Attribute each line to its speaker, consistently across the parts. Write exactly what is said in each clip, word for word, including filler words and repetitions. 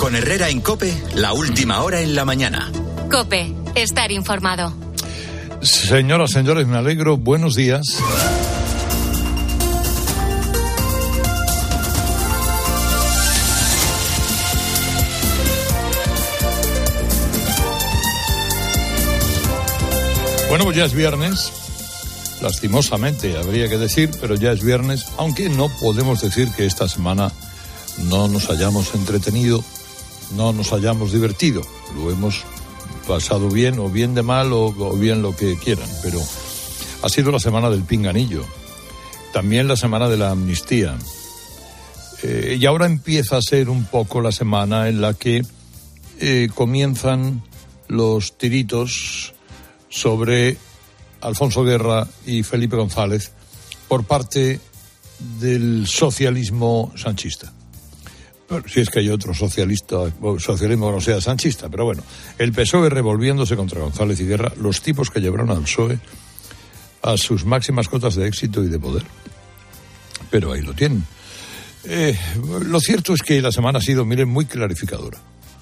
Speaker 1: Con Herrera en COPE, la última hora en la mañana.
Speaker 2: COPE, estar informado.
Speaker 3: Señoras, señores, me alegro. Buenos días. Bueno, pues ya es viernes. Lastimosamente, habría que decir, pero ya es viernes, aunque no podemos decir que esta semana no nos hayamos entretenido, no nos hayamos divertido. Lo hemos pasado bien, o bien de mal, o, o bien lo que quieran, pero ha sido la semana del pinganillo, también la semana de la amnistía, eh, y ahora empieza a ser un poco la semana en la que eh, comienzan los tiritos sobre Alfonso Guerra y Felipe González por parte del socialismo sanchista. Bueno, si es que hay otro socialista, socialismo que no sea sanchista, pero bueno, el P S O E revolviéndose contra González y Guerra, los tipos que llevaron al P S O E a sus máximas cotas de éxito y de poder. Pero ahí lo tienen. Eh, lo cierto es que la semana ha sido, miren, muy clarificadora.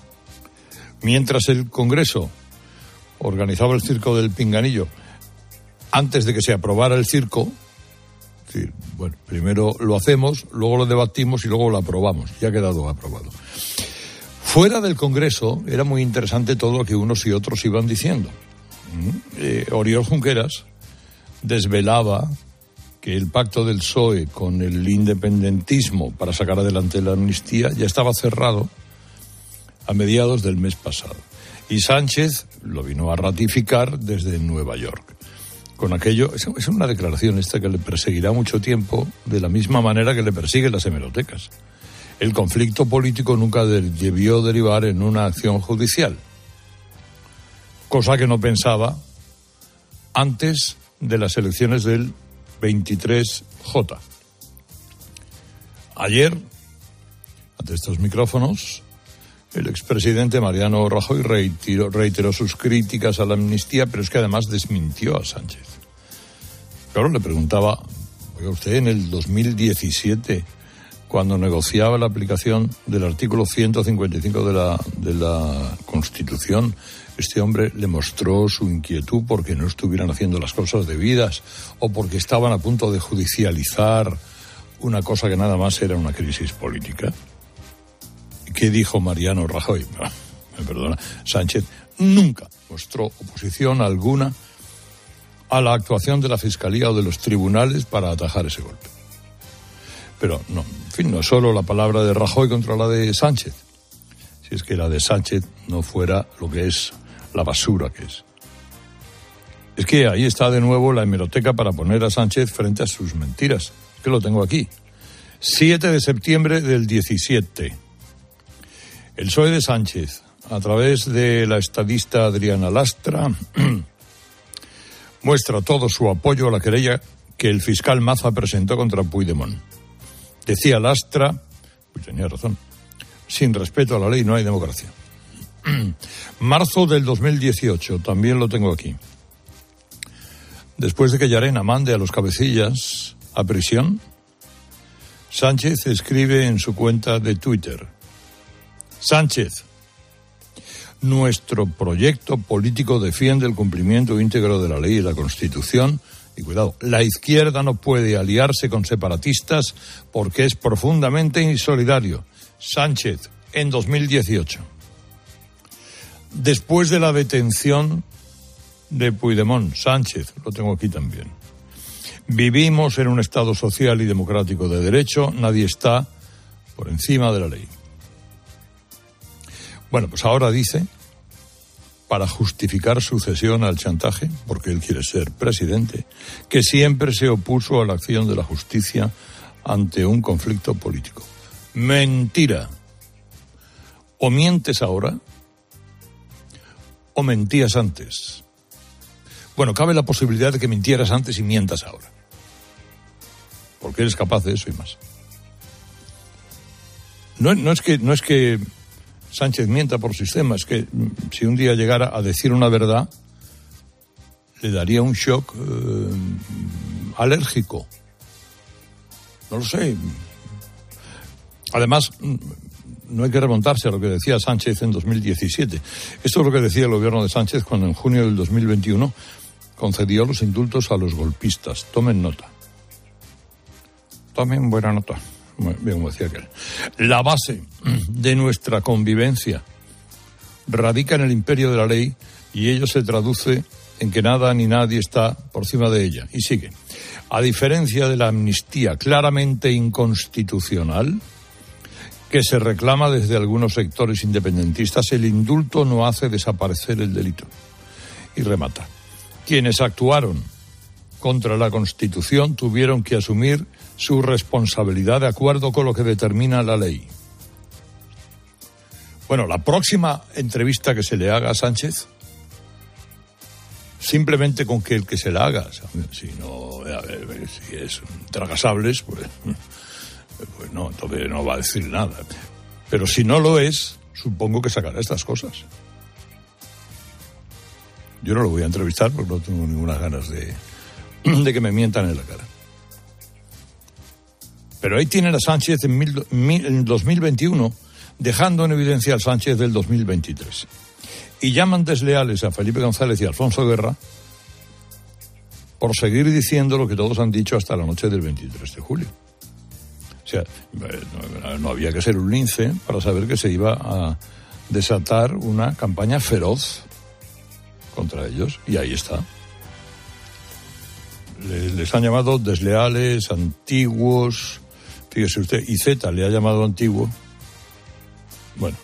Speaker 3: Mientras el Congreso organizaba el circo del pinganillo, antes de que se aprobara el circo, es decir, bueno, primero lo hacemos, luego lo debatimos y luego lo aprobamos. Ya ha quedado aprobado. Fuera del Congreso era muy interesante todo lo que unos y otros iban diciendo. Eh, Oriol Junqueras desvelaba que el pacto del P S O E con el independentismo para sacar adelante la amnistía ya estaba cerrado a mediados del mes pasado. Y Sánchez lo vino a ratificar desde Nueva York. Con aquello, es una declaración esta que le perseguirá mucho tiempo, de la misma manera que le persiguen las hemerotecas. El conflicto político nunca debió derivar en una acción judicial, cosa que no pensaba antes de las elecciones del veintitrés J. Ayer, ante estos micrófonos, el expresidente Mariano Rajoy reiteró, reiteró sus críticas a la amnistía, pero es que además desmintió a Sánchez. Claro, le preguntaba, oiga, usted en el dos mil diecisiete, cuando negociaba la aplicación del artículo ciento cincuenta y cinco de la, de la Constitución, este hombre le mostró su inquietud porque no estuvieran haciendo las cosas debidas o porque estaban a punto de judicializar una cosa que nada más era una crisis política. ¿Qué dijo Mariano Rajoy? Me perdona, Sánchez nunca mostró oposición alguna a la actuación de la Fiscalía o de los tribunales para atajar ese golpe. Pero no, en fin, no es solo la palabra de Rajoy contra la de Sánchez, si es que la de Sánchez no fuera lo que es la basura que es. Es que ahí está de nuevo la hemeroteca para poner a Sánchez frente a sus mentiras. Es que lo tengo aquí. siete de septiembre del diecisiete. El P S O E de Sánchez, a través de la estadista Adriana Lastra, muestra todo su apoyo a la querella que el fiscal Maza presentó contra Puigdemont. Decía Lastra, pues tenía razón, sin respeto a la ley no hay democracia. Marzo del dos mil dieciocho, también lo tengo aquí. Después de que Llarena mande a los cabecillas a prisión, Sánchez escribe en su cuenta de Twitter: Sánchez, nuestro proyecto político defiende el cumplimiento íntegro de la ley y la Constitución. Y cuidado, la izquierda no puede aliarse con separatistas porque es profundamente insolidario. Sánchez, en dos mil dieciocho. Después de la detención de Puigdemont, Sánchez, lo tengo aquí también. Vivimos en un Estado social y democrático de derecho, nadie está por encima de la ley. Bueno, pues ahora dice, para justificar su cesión al chantaje, porque él quiere ser presidente, que siempre se opuso a la acción de la justicia ante un conflicto político. Mentira. O mientes ahora, o mentías antes. Bueno, cabe la posibilidad de que mintieras antes y mientas ahora, porque eres capaz de eso y más. No, no es que, no es que Sánchez mienta por sistema, es que si un día llegara a decir una verdad, le daría un shock eh, alérgico. No lo sé. Además, no hay que remontarse a lo que decía Sánchez en dos mil diecisiete. Esto es lo que decía el gobierno de Sánchez cuando en junio del dos mil veintiuno concedió los indultos a los golpistas. Tomen nota. Tomen buena nota. Bien, como decía aquel. La base de nuestra convivencia radica en el imperio de la ley y ello se traduce en que nada ni nadie está por encima de ella. Y sigue. A diferencia de la amnistía claramente inconstitucional, que se reclama desde algunos sectores independentistas, el indulto no hace desaparecer el delito. Y remata. Quienes actuaron contra la Constitución tuvieron que asumir su responsabilidad de acuerdo con lo que determina la ley. Bueno, la próxima entrevista que se le haga a Sánchez, simplemente con que el que se la haga, si no, a ver, si es tragasables, pues, pues no, entonces no va a decir nada. Pero si no lo es, supongo que sacará estas cosas. Yo no lo voy a entrevistar porque no tengo ninguna ganas de, de que me mientan en la cara. Pero ahí tienen a Sánchez en, mil, mil, en dos mil veintiuno, dejando en evidencia al Sánchez del dos mil veintitrés. Y llaman desleales a Felipe González y a Alfonso Guerra por seguir diciendo lo que todos han dicho hasta la noche del veintitrés de julio. O sea, no, no había que ser un lince para saber que se iba a desatar una campaña feroz contra ellos. Y ahí está. Les, les han llamado desleales, antiguos. Fíjese usted, I Z le ha llamado antiguo. Bueno.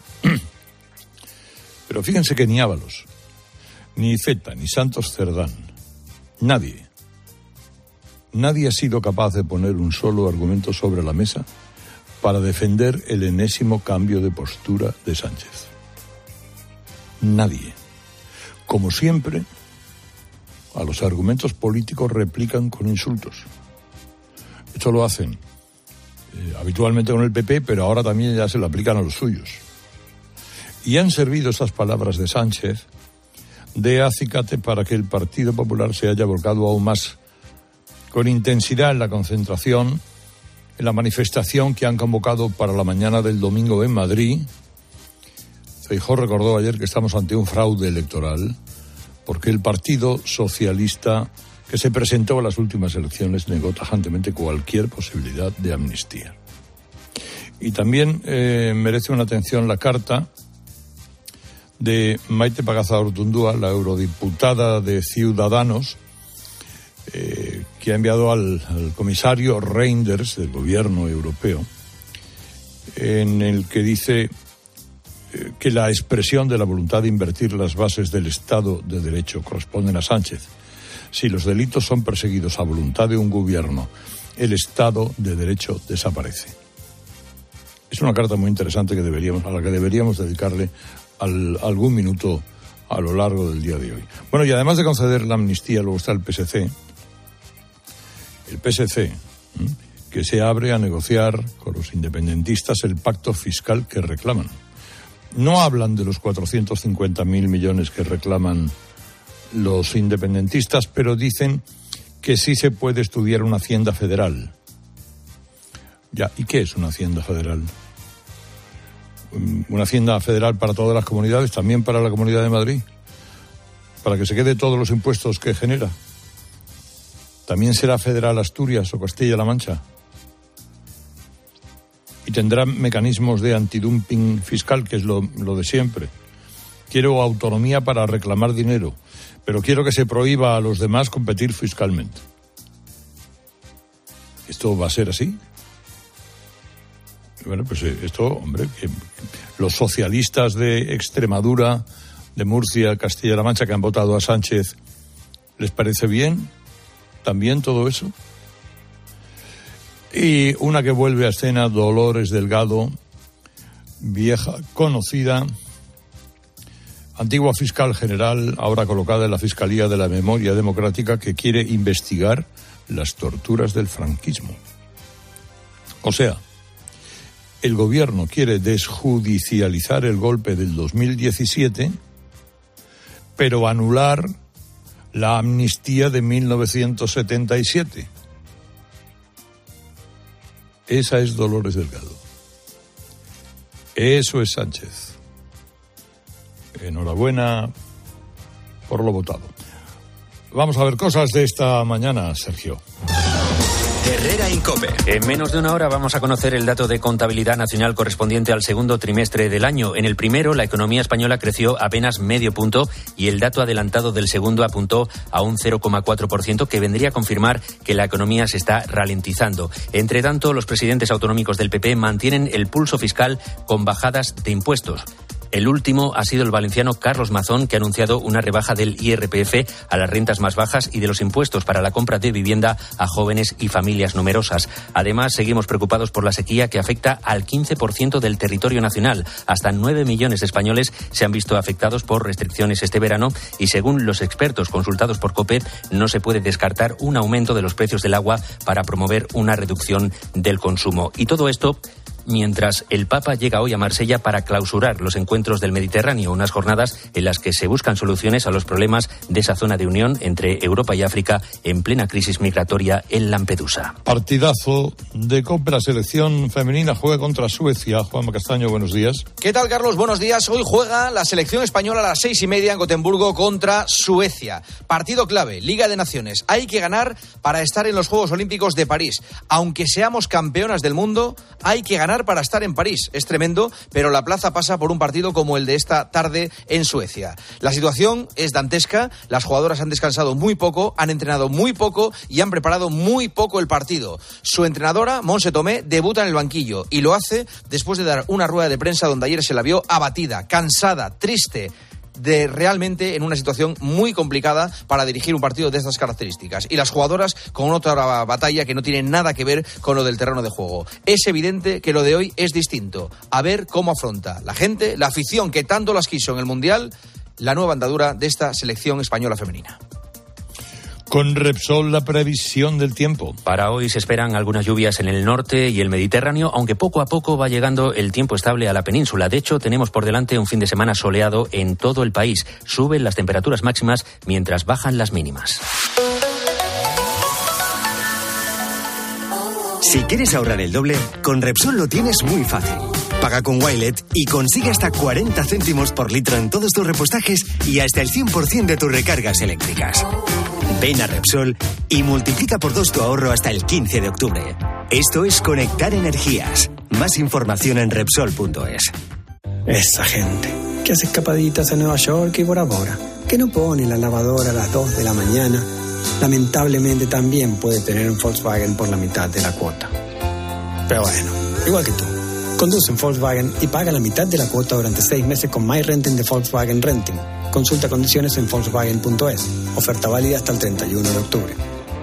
Speaker 3: Pero fíjense que ni Ábalos, ni Iceta, ni Santos Cerdán, nadie, nadie ha sido capaz de poner un solo argumento sobre la mesa para defender el enésimo cambio de postura de Sánchez. Nadie. Como siempre, a los argumentos políticos replican con insultos. Esto lo hacen eh, habitualmente con el P P, pero ahora también ya se lo aplican a los suyos. Y han servido esas palabras de Sánchez de acicate para que el Partido Popular se haya volcado aún más con intensidad en la concentración, en la manifestación que han convocado para la mañana del domingo en Madrid. Feijóo recordó ayer que estamos ante un fraude electoral porque el Partido Socialista que se presentó a las últimas elecciones negó tajantemente cualquier posibilidad de amnistía. Y también eh, merece una atención la carta de Maite Pagazaurtundúa, la eurodiputada de Ciudadanos, eh, que ha enviado al, al comisario Reinders del gobierno europeo, en el que dice eh, que la expresión de la voluntad de invertir las bases del Estado de Derecho corresponden a Sánchez. Si los delitos son perseguidos a voluntad de un gobierno, el Estado de Derecho desaparece. Es una carta muy interesante que deberíamos, a la que deberíamos dedicarle al, algún minuto a lo largo del día de hoy. Bueno, y además de conceder la amnistía, luego está el P S C, el P S C, ¿eh? que se abre a negociar con los independentistas el pacto fiscal que reclaman. No hablan de los cuatrocientos cincuenta mil millones que reclaman los independentistas, pero dicen que sí se puede estudiar una hacienda federal. Ya, ¿y qué es una hacienda federal? Una hacienda federal para todas las comunidades, también para la Comunidad de Madrid, para que se quede todos los impuestos que genera. También será federal Asturias o Castilla-La Mancha. Y tendrá mecanismos de antidumping fiscal, que es lo, lo de siempre. Quiero autonomía para reclamar dinero, pero quiero que se prohíba a los demás competir fiscalmente. ¿Esto va a ser así? Bueno, pues esto, hombre, que los socialistas de Extremadura, de Murcia, Castilla-La Mancha, que han votado a Sánchez, ¿les parece bien también todo eso? Y una que vuelve a escena, Dolores Delgado, vieja conocida, antigua fiscal general, ahora colocada en la Fiscalía de la Memoria Democrática, que quiere investigar las torturas del franquismo. O sea, el gobierno quiere desjudicializar el golpe del dos mil diecisiete, pero anular la amnistía de mil novecientos setenta y siete. Esa es Dolores Delgado. Eso es Sánchez. Enhorabuena por lo votado. Vamos a ver cosas de esta mañana, Sergio.
Speaker 1: Herrera Incope.
Speaker 4: En menos de una hora vamos a conocer el dato de contabilidad nacional correspondiente al segundo trimestre del año. En el primero, la economía española creció apenas medio punto y el dato adelantado del segundo apuntó a un cero coma cuatro por ciento, que vendría a confirmar que la economía se está ralentizando. Entre tanto, los presidentes autonómicos del P P mantienen el pulso fiscal con bajadas de impuestos. El último ha sido el valenciano Carlos Mazón, que ha anunciado una rebaja del I R P F a las rentas más bajas y de los impuestos para la compra de vivienda a jóvenes y familias numerosas. Además, seguimos preocupados por la sequía, que afecta al quince por ciento del territorio nacional. Hasta nueve millones de españoles se han visto afectados por restricciones este verano y, según los expertos consultados por COPE, no se puede descartar un aumento de los precios del agua para promover una reducción del consumo. Y todo esto mientras el Papa llega hoy a Marsella para clausurar los encuentros del Mediterráneo, unas jornadas en las que se buscan soluciones a los problemas de esa zona de unión entre Europa y África en plena crisis migratoria en Lampedusa.
Speaker 3: Partidazo de COPE. La selección femenina juega contra Suecia. Juanma Castaño, buenos días.
Speaker 5: ¿Qué tal, Carlos? Buenos días. Hoy juega la selección española a las seis y media en Gotemburgo contra Suecia. Partido clave, Liga de Naciones. Hay que ganar para estar en los Juegos Olímpicos de París. Aunque seamos campeonas del mundo, hay que ganar para estar en París. Es tremendo, pero la plaza pasa por un partido como el de esta tarde en Suecia. La situación es dantesca. Las jugadoras han descansado muy poco, han entrenado muy poco y han preparado muy poco el partido. Su entrenadora, Montse Tomé, debuta en el banquillo y lo hace después de dar una rueda de prensa donde ayer se la vio abatida, cansada, triste, de realmente en una situación muy complicada para dirigir un partido de estas características. Y las jugadoras con otra batalla que no tiene nada que ver con lo del terreno de juego. Es evidente que lo de hoy es distinto. A ver cómo afronta la gente, la afición que tanto las quiso en el Mundial, la nueva andadura de esta selección española femenina.
Speaker 3: Con Repsol, la previsión del tiempo.
Speaker 4: Para hoy se esperan algunas lluvias en el norte y el Mediterráneo, aunque poco a poco va llegando el tiempo estable a la península. De hecho, tenemos por delante un fin de semana soleado en todo el país. Suben las temperaturas máximas mientras bajan las mínimas.
Speaker 6: Si quieres ahorrar el doble, con Repsol lo tienes muy fácil. Paga con Wilet y consigue hasta cuarenta céntimos por litro en todos tus repostajes y hasta el cien por ciento de tus recargas eléctricas. Ven a Repsol y multiplica por dos tu ahorro hasta el quince de octubre. Esto es Conectar Energías. Más información en Repsol punto es.
Speaker 7: Esa gente que hace escapaditas a Nueva York y Bora Bora, que no pone la lavadora a las dos de la mañana, lamentablemente también puede tener un Volkswagen por la mitad de la cuota. Pero bueno, igual que tú, conduce en Volkswagen y paga la mitad de la cuota durante seis meses con My Renting de Volkswagen Renting. Consulta condiciones en Volkswagen punto es. Oferta válida hasta el treinta y uno de octubre.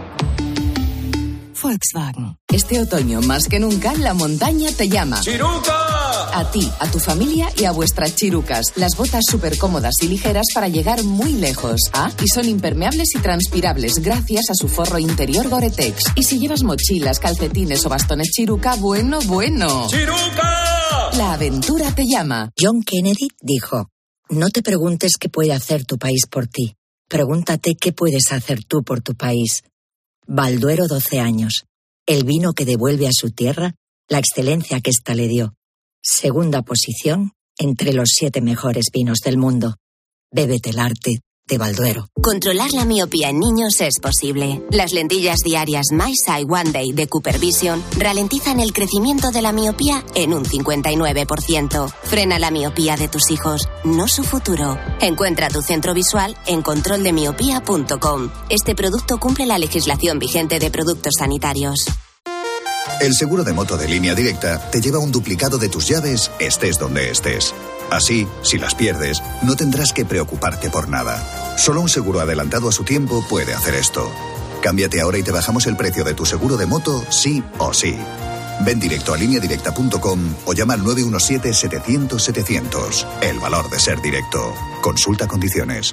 Speaker 8: Volkswagen. Este otoño, más que nunca, la montaña te llama.
Speaker 5: ¡Chiruca!
Speaker 8: A ti, a tu familia y a vuestras chirucas. Las botas súper cómodas y ligeras para llegar muy lejos. Ah, y son impermeables y transpirables gracias a su forro interior Gore-Tex. Y si llevas mochilas, calcetines o bastones chiruca, bueno, bueno.
Speaker 5: ¡Chiruca!
Speaker 8: La aventura te llama.
Speaker 9: John Kennedy dijo: no te preguntes qué puede hacer tu país por ti. Pregúntate qué puedes hacer tú por tu país. Balduero doce años. El vino que devuelve a su tierra la excelencia que ésta le dio. Segunda posición entre los siete mejores vinos del mundo. Bébete el arte de Balduero.
Speaker 10: Controlar la miopía en niños es posible. Las lentillas diarias My Sight One Day de Cooper Vision ralentizan el crecimiento de la miopía en un cincuenta y nueve por ciento. Frena la miopía de tus hijos, no su futuro. Encuentra tu centro visual en control de miopía punto com. Este producto cumple la legislación vigente de productos sanitarios.
Speaker 11: El seguro de moto de Línea Directa te lleva un duplicado de tus llaves, estés donde estés. Así, si las pierdes, no tendrás que preocuparte por nada. Solo un seguro adelantado a su tiempo puede hacer esto. Cámbiate ahora y te bajamos el precio de tu seguro de moto, sí o sí. Ven directo a línea directa punto com o llama al nueve uno siete, setecientos, setecientos. El valor de ser directo. Consulta condiciones.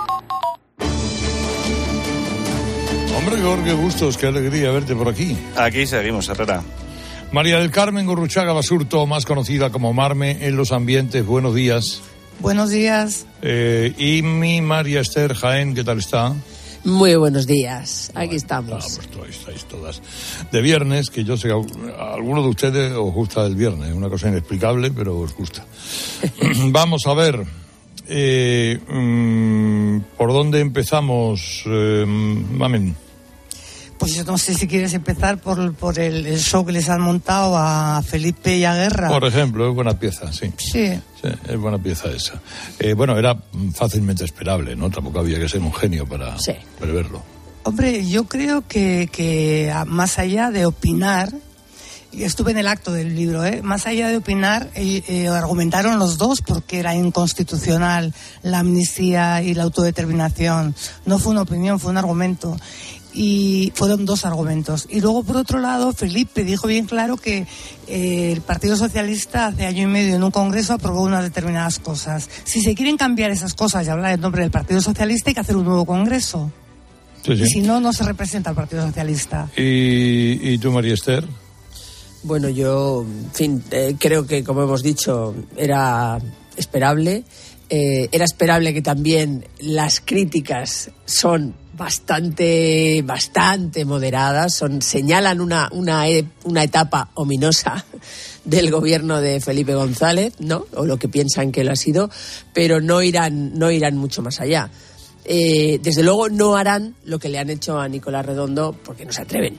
Speaker 3: Hombre, Jorge Bustos, qué alegría verte por aquí.
Speaker 12: Aquí seguimos, Herrera.
Speaker 3: María del Carmen Gurruchaga Basurto, más conocida como Marme en los ambientes, buenos días.
Speaker 13: Buenos días.
Speaker 3: Eh, y mi María Esther Jaén, ¿qué tal está?
Speaker 12: Muy buenos días, aquí estamos.
Speaker 3: Ah, pues estáis todas de viernes, que yo sé que a alguno de ustedes os gusta el viernes, una cosa inexplicable, pero os gusta. Vamos a ver, eh, mmm, ¿por dónde empezamos, eh, Mamen?
Speaker 13: Pues yo no sé si quieres empezar por, por el, el show que les han montado a Felipe y a Guerra.
Speaker 3: Por ejemplo, es buena pieza, sí.
Speaker 13: Sí.
Speaker 3: Sí, es buena pieza esa. Eh, bueno, era fácilmente esperable, ¿no? Tampoco había que ser un genio para
Speaker 12: sí.
Speaker 3: preverlo.
Speaker 13: Hombre, yo creo que, que más allá de opinar, estuve en el acto del libro, ¿eh? Más allá de opinar, eh, eh, argumentaron los dos porque era inconstitucional la amnistía y la autodeterminación. No fue una opinión, fue un argumento. Y fueron dos argumentos. Y luego, por otro lado, Felipe dijo bien claro que eh, el Partido Socialista hace año y medio en un congreso aprobó unas determinadas cosas. Si se quieren cambiar esas cosas y hablar en nombre del Partido Socialista, hay que hacer un nuevo congreso. Sí, sí. Y si no, no se representa al Partido Socialista.
Speaker 3: ¿Y, y tú, María Esther?
Speaker 12: Bueno, yo, en fin, eh, creo que, como hemos dicho, era esperable. Eh, era esperable que también las críticas son bastante bastante moderadas, son señalan una una una etapa ominosa del gobierno de Felipe González, ¿no? O lo que piensan que lo ha sido, pero no irán no irán mucho más allá. Eh, desde luego no harán lo que le han hecho a Nicolás Redondo porque no se atreven.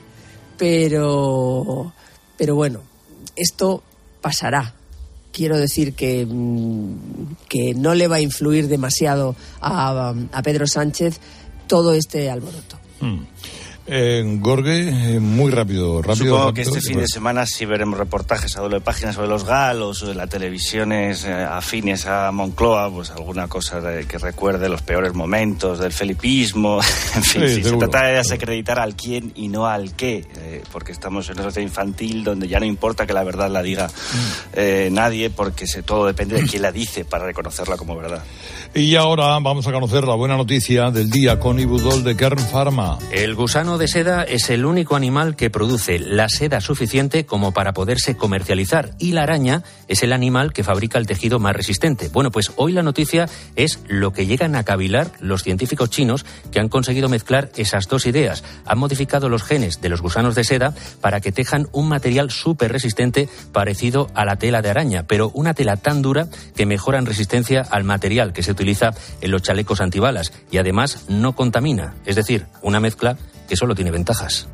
Speaker 12: Pero pero bueno, esto pasará. Quiero decir que, que no le va a influir demasiado a, a Pedro Sánchez todo este alboroto.
Speaker 3: Mm. Eh, Gorge, eh, muy rápido, rápido.
Speaker 14: Supongo
Speaker 3: rápido,
Speaker 14: que este fin
Speaker 3: rápido.
Speaker 14: de semana sí veremos reportajes a doble página sobre los galos, o de las televisiones eh, afines a Moncloa, pues alguna cosa de, que recuerde los peores momentos del felipismo. En fin, sí, sí, se trata de desacreditar al quién y no al qué, eh, porque estamos en una sociedad infantil donde ya no importa que la verdad la diga eh, nadie, porque se, todo depende de quién la dice para reconocerla como verdad.
Speaker 3: Y ahora vamos a conocer la buena noticia del día con Ibudol de Kern Pharma.
Speaker 4: El gusano de seda es el único animal que produce la seda suficiente como para poderse comercializar, y la araña es el animal que fabrica el tejido más resistente. Bueno, pues hoy la noticia es lo que llegan a cavilar los científicos chinos que han conseguido mezclar esas dos ideas. Han modificado los genes de los gusanos de seda para que tejan un material súper resistente parecido a la tela de araña, pero una tela tan dura que mejora en resistencia al material que se utiliza en los chalecos antibalas y además no contamina, es decir, una mezcla que solo tiene ventajas.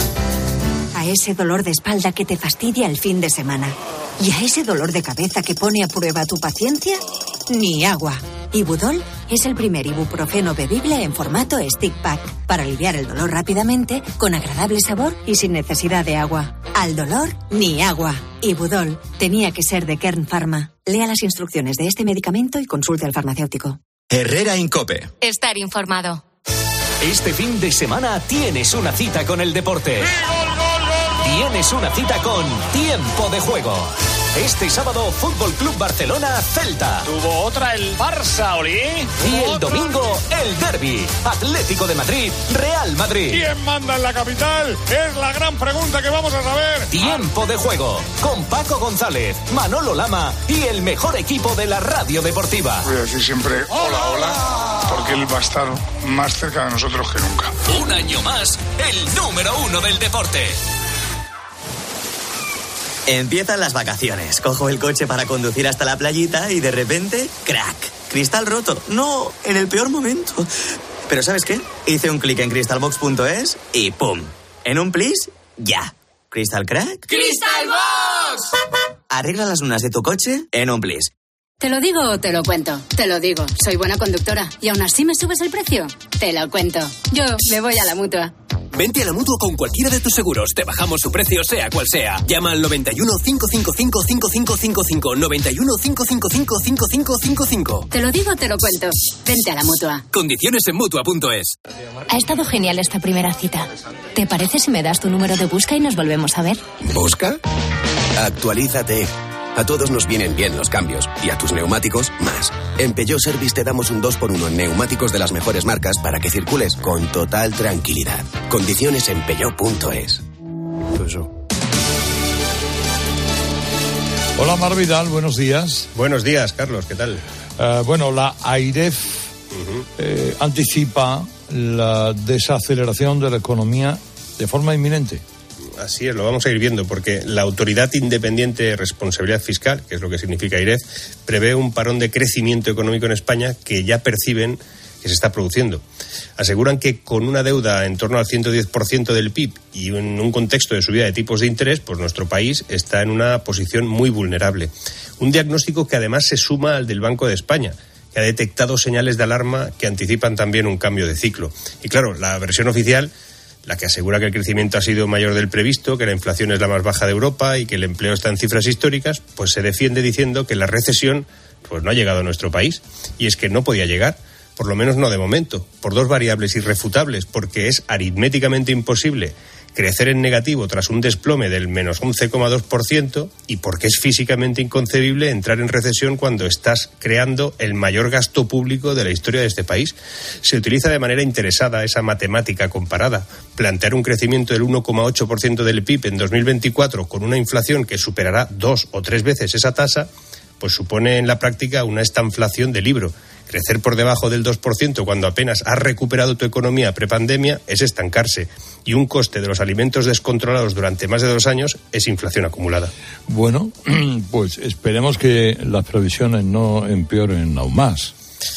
Speaker 15: A ese dolor de espalda que te fastidia el fin de semana y a ese dolor de cabeza que pone a prueba tu paciencia, ni agua. Ibudol es el primer ibuprofeno bebible en formato stick pack para aliviar el dolor rápidamente, con agradable sabor y sin necesidad de agua. Al dolor, ni agua. Ibudol tenía que ser de Kern Pharma. Lea las instrucciones de este medicamento y consulte al farmacéutico.
Speaker 1: Herrera Incope.
Speaker 2: Estar informado.
Speaker 16: Este fin de semana tienes una cita con el deporte. Tienes una cita con Tiempo de Juego. Este sábado, Fútbol Club Barcelona Celta.
Speaker 17: Tuvo otra el Barça, Oli.
Speaker 16: Y el domingo, el derbi. Atlético de Madrid, Real Madrid.
Speaker 17: ¿Quién manda en la capital? Es la gran pregunta que vamos a saber.
Speaker 16: Tiempo de Juego. Con Paco González, Manolo Lama y el mejor equipo de la radio deportiva.
Speaker 18: Voy a decir siempre hola, hola, porque él va a estar más cerca de nosotros que nunca.
Speaker 16: Un año más, el número uno del deporte.
Speaker 19: Empiezan las vacaciones, cojo el coche para conducir hasta la playita y de repente, ¡crack! Cristal roto. No, en el peor momento. Pero ¿sabes qué? Hice un clic en crystalbox punto es y ¡pum! En un plis, ya. ¿Crystal crack?
Speaker 20: ¡Crystalbox!
Speaker 19: Arregla las lunas de tu coche en un plis.
Speaker 20: ¿Te lo digo o te lo cuento? Te lo digo, soy buena conductora. ¿Y aún así me subes el precio? Te lo cuento. Yo me voy a la Mutua.
Speaker 21: Vente a la Mutua con cualquiera de tus seguros. Te bajamos su precio, sea cual sea. Llama al noventa y uno, cinco cinco cinco, cinco cinco cinco cinco. noventa y uno, cinco cinco cinco, cinco cinco cinco cinco.
Speaker 20: Te lo digo, te lo cuento. Vente a la Mutua.
Speaker 21: Condiciones en Mutua punto es.
Speaker 2: Ha estado genial esta primera cita. ¿Te parece si me das tu número de busca y nos volvemos a ver?
Speaker 22: ¿Busca? Actualízate. A todos nos vienen bien los cambios, y a tus neumáticos, más. En Peugeot Service te damos un dos por uno en neumáticos de las mejores marcas para que circules con total tranquilidad. Condiciones en Peugeot punto es.
Speaker 3: Hola, Mar Vidal, buenos días.
Speaker 23: Buenos días, Carlos, ¿qué tal?
Speaker 3: Uh, bueno, la AIREF uh-huh. eh, anticipa la desaceleración de la economía de forma inminente.
Speaker 6: Así es, lo vamos a ir viendo, porque la Autoridad Independiente de Responsabilidad Fiscal, que es lo que significa AIREF, prevé un parón de crecimiento económico en España que ya perciben que se está produciendo. Aseguran que con una deuda en torno al ciento diez por ciento del P I B y en un contexto de subida de tipos de interés, pues nuestro país está en una posición muy vulnerable. Un diagnóstico que además se suma al del Banco de España, que ha detectado señales de alarma que anticipan también un cambio de ciclo. Y claro, la versión oficial, la que asegura que el crecimiento ha sido mayor del previsto, que la inflación es la más baja de Europa y que el empleo está en cifras históricas, pues se defiende diciendo que la recesión pues no ha llegado a nuestro país. Y es que no podía llegar, por lo menos no de momento, por dos variables irrefutables, porque es aritméticamente imposible crecer en negativo tras un desplome del menos once coma dos por ciento y porque es físicamente inconcebible entrar en recesión cuando estás creando el mayor gasto público de la historia de este país. Se utiliza de manera interesada esa matemática comparada. Plantear un crecimiento del uno coma ocho por ciento del P I B en dos mil veinticuatro con una inflación que superará dos o tres veces esa tasa, pues supone en la práctica una estanflación de libro. Crecer por debajo del dos por ciento cuando apenas has recuperado tu economía prepandemia es estancarse. Y un coste de los alimentos descontrolados durante más de dos años es inflación acumulada.
Speaker 3: Bueno, pues esperemos que las previsiones no empeoren aún más.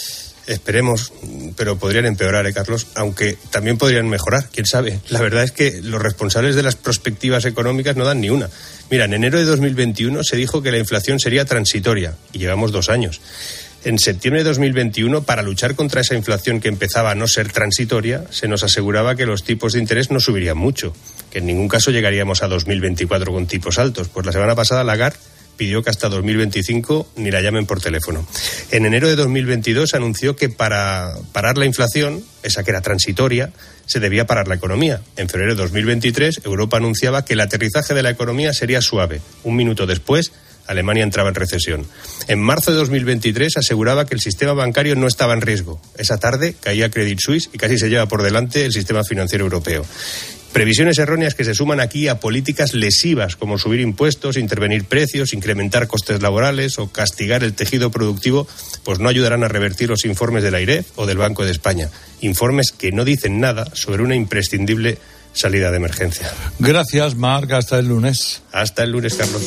Speaker 6: Esperemos, pero podrían empeorar, ¿eh, Carlos? Aunque también podrían mejorar, quién sabe. La verdad es que los responsables de las perspectivas económicas no dan ni una. Mira, en enero de dos mil veintiuno se dijo que la inflación sería transitoria y llevamos dos años. En septiembre de dos mil veintiuno, para luchar contra esa inflación que empezaba a no ser transitoria, se nos aseguraba que los tipos de interés no subirían mucho, que en ningún caso llegaríamos a dos mil veinticuatro con tipos altos. Pues la semana pasada Lagarde pidió que hasta dos mil veinticinco ni la llamen por teléfono. En enero de dos mil veintidós anunció que para parar la inflación, esa que era transitoria, se debía parar la economía. En febrero de dos mil veintitrés, Europa anunciaba que el aterrizaje de la economía sería suave. Un minuto después, Alemania entraba en recesión. En marzo de dos mil veintitrés aseguraba que el sistema bancario no estaba en riesgo. Esa tarde caía Credit Suisse y casi se lleva por delante el sistema financiero europeo. Previsiones erróneas que se suman aquí a políticas lesivas como subir impuestos, intervenir precios, incrementar costes laborales o castigar el tejido productivo, pues no ayudarán a revertir los informes de la AIREF o del Banco de España. Informes que no dicen nada sobre una imprescindible salida de emergencia.
Speaker 3: Gracias, Marc. Hasta el lunes.
Speaker 6: Hasta el lunes, Carlos.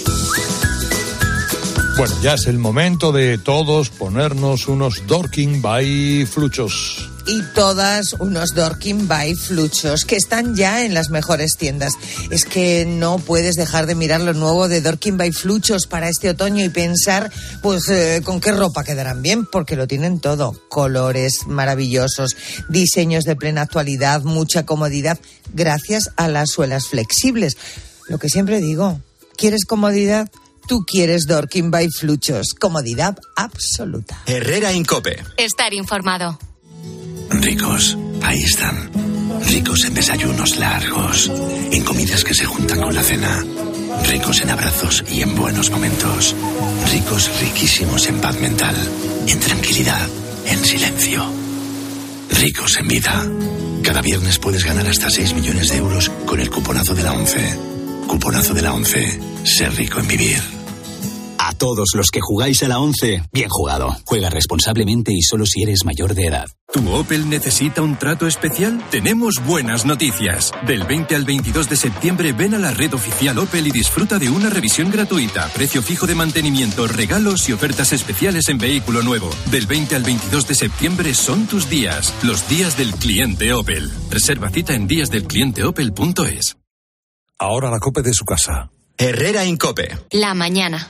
Speaker 3: Bueno, ya es el momento de todos ponernos unos Dorking by Fluchos.
Speaker 7: Y todas unos Dorking by Fluchos, que están ya en las mejores tiendas. Es que no puedes dejar de mirar lo nuevo de Dorking by Fluchos para este otoño y pensar, pues, eh, con qué ropa quedarán bien, porque lo tienen todo. Colores maravillosos, diseños de plena actualidad, mucha comodidad, gracias a las suelas flexibles. Lo que siempre digo, ¿quieres comodidad? Tú quieres Dorking by Fluchos. Comodidad absoluta.
Speaker 1: Herrera Incope.
Speaker 2: Estar informado.
Speaker 23: Ricos, ahí están. Ricos en desayunos largos, en comidas que se juntan con la cena. Ricos en abrazos y en buenos momentos. Ricos, riquísimos en paz mental, en tranquilidad, en silencio. Ricos en vida. Cada viernes puedes ganar hasta seis millones de euros con el cuponazo de la ONCE. Cuponazo de la ONCE. Ser rico en vivir.
Speaker 24: A todos los que jugáis a la ONCE, bien jugado. Juega responsablemente y solo si eres mayor de edad.
Speaker 25: ¿Tu Opel necesita un trato especial? Tenemos buenas noticias. Del veinte al veintidós de septiembre ven a la red oficial Opel y disfruta de una revisión gratuita, precio fijo de mantenimiento, regalos y ofertas especiales en vehículo nuevo. Del veinte al veintidós de septiembre son tus días, los días del cliente Opel. Reserva cita en días del cliente opel punto es.
Speaker 26: Ahora la COPE de su casa.
Speaker 1: Herrera Incope.
Speaker 2: La mañana.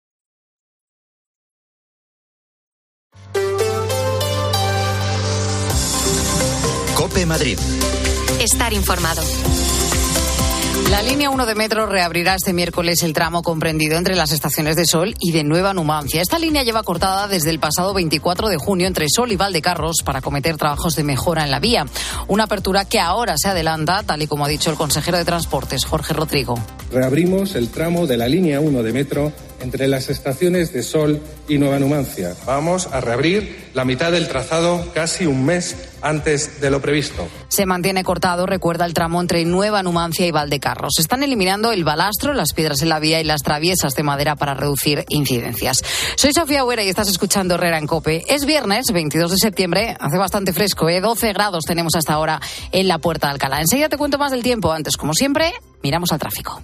Speaker 1: COPE Madrid.
Speaker 2: Estar informado.
Speaker 27: La línea uno de metro reabrirá este miércoles el tramo comprendido entre las estaciones de Sol y de Nueva Numancia. Esta línea lleva cortada desde el pasado veinticuatro de junio entre Sol y Valdecarros para acometer trabajos de mejora en la vía. Una apertura que ahora se adelanta, tal y como ha dicho el consejero de Transportes, Jorge Rodrigo.
Speaker 28: Reabrimos el tramo de la línea uno de metro
Speaker 5: entre las estaciones de Sol y Nueva Numancia. Vamos a reabrir la mitad del trazado casi un mes antes de lo previsto.
Speaker 27: Se mantiene cortado, recuerda, el tramo entre Nueva Numancia y Valdecarros. Se están eliminando el balastro, las piedras en la vía y las traviesas de madera para reducir incidencias. Soy Sofía Huera y estás escuchando Herrera en COPE. Es viernes, veintidós de septiembre, hace bastante fresco, ¿eh? doce grados tenemos hasta ahora en la Puerta de Alcalá. Enseguida te cuento más del tiempo. Antes, como siempre, miramos al tráfico.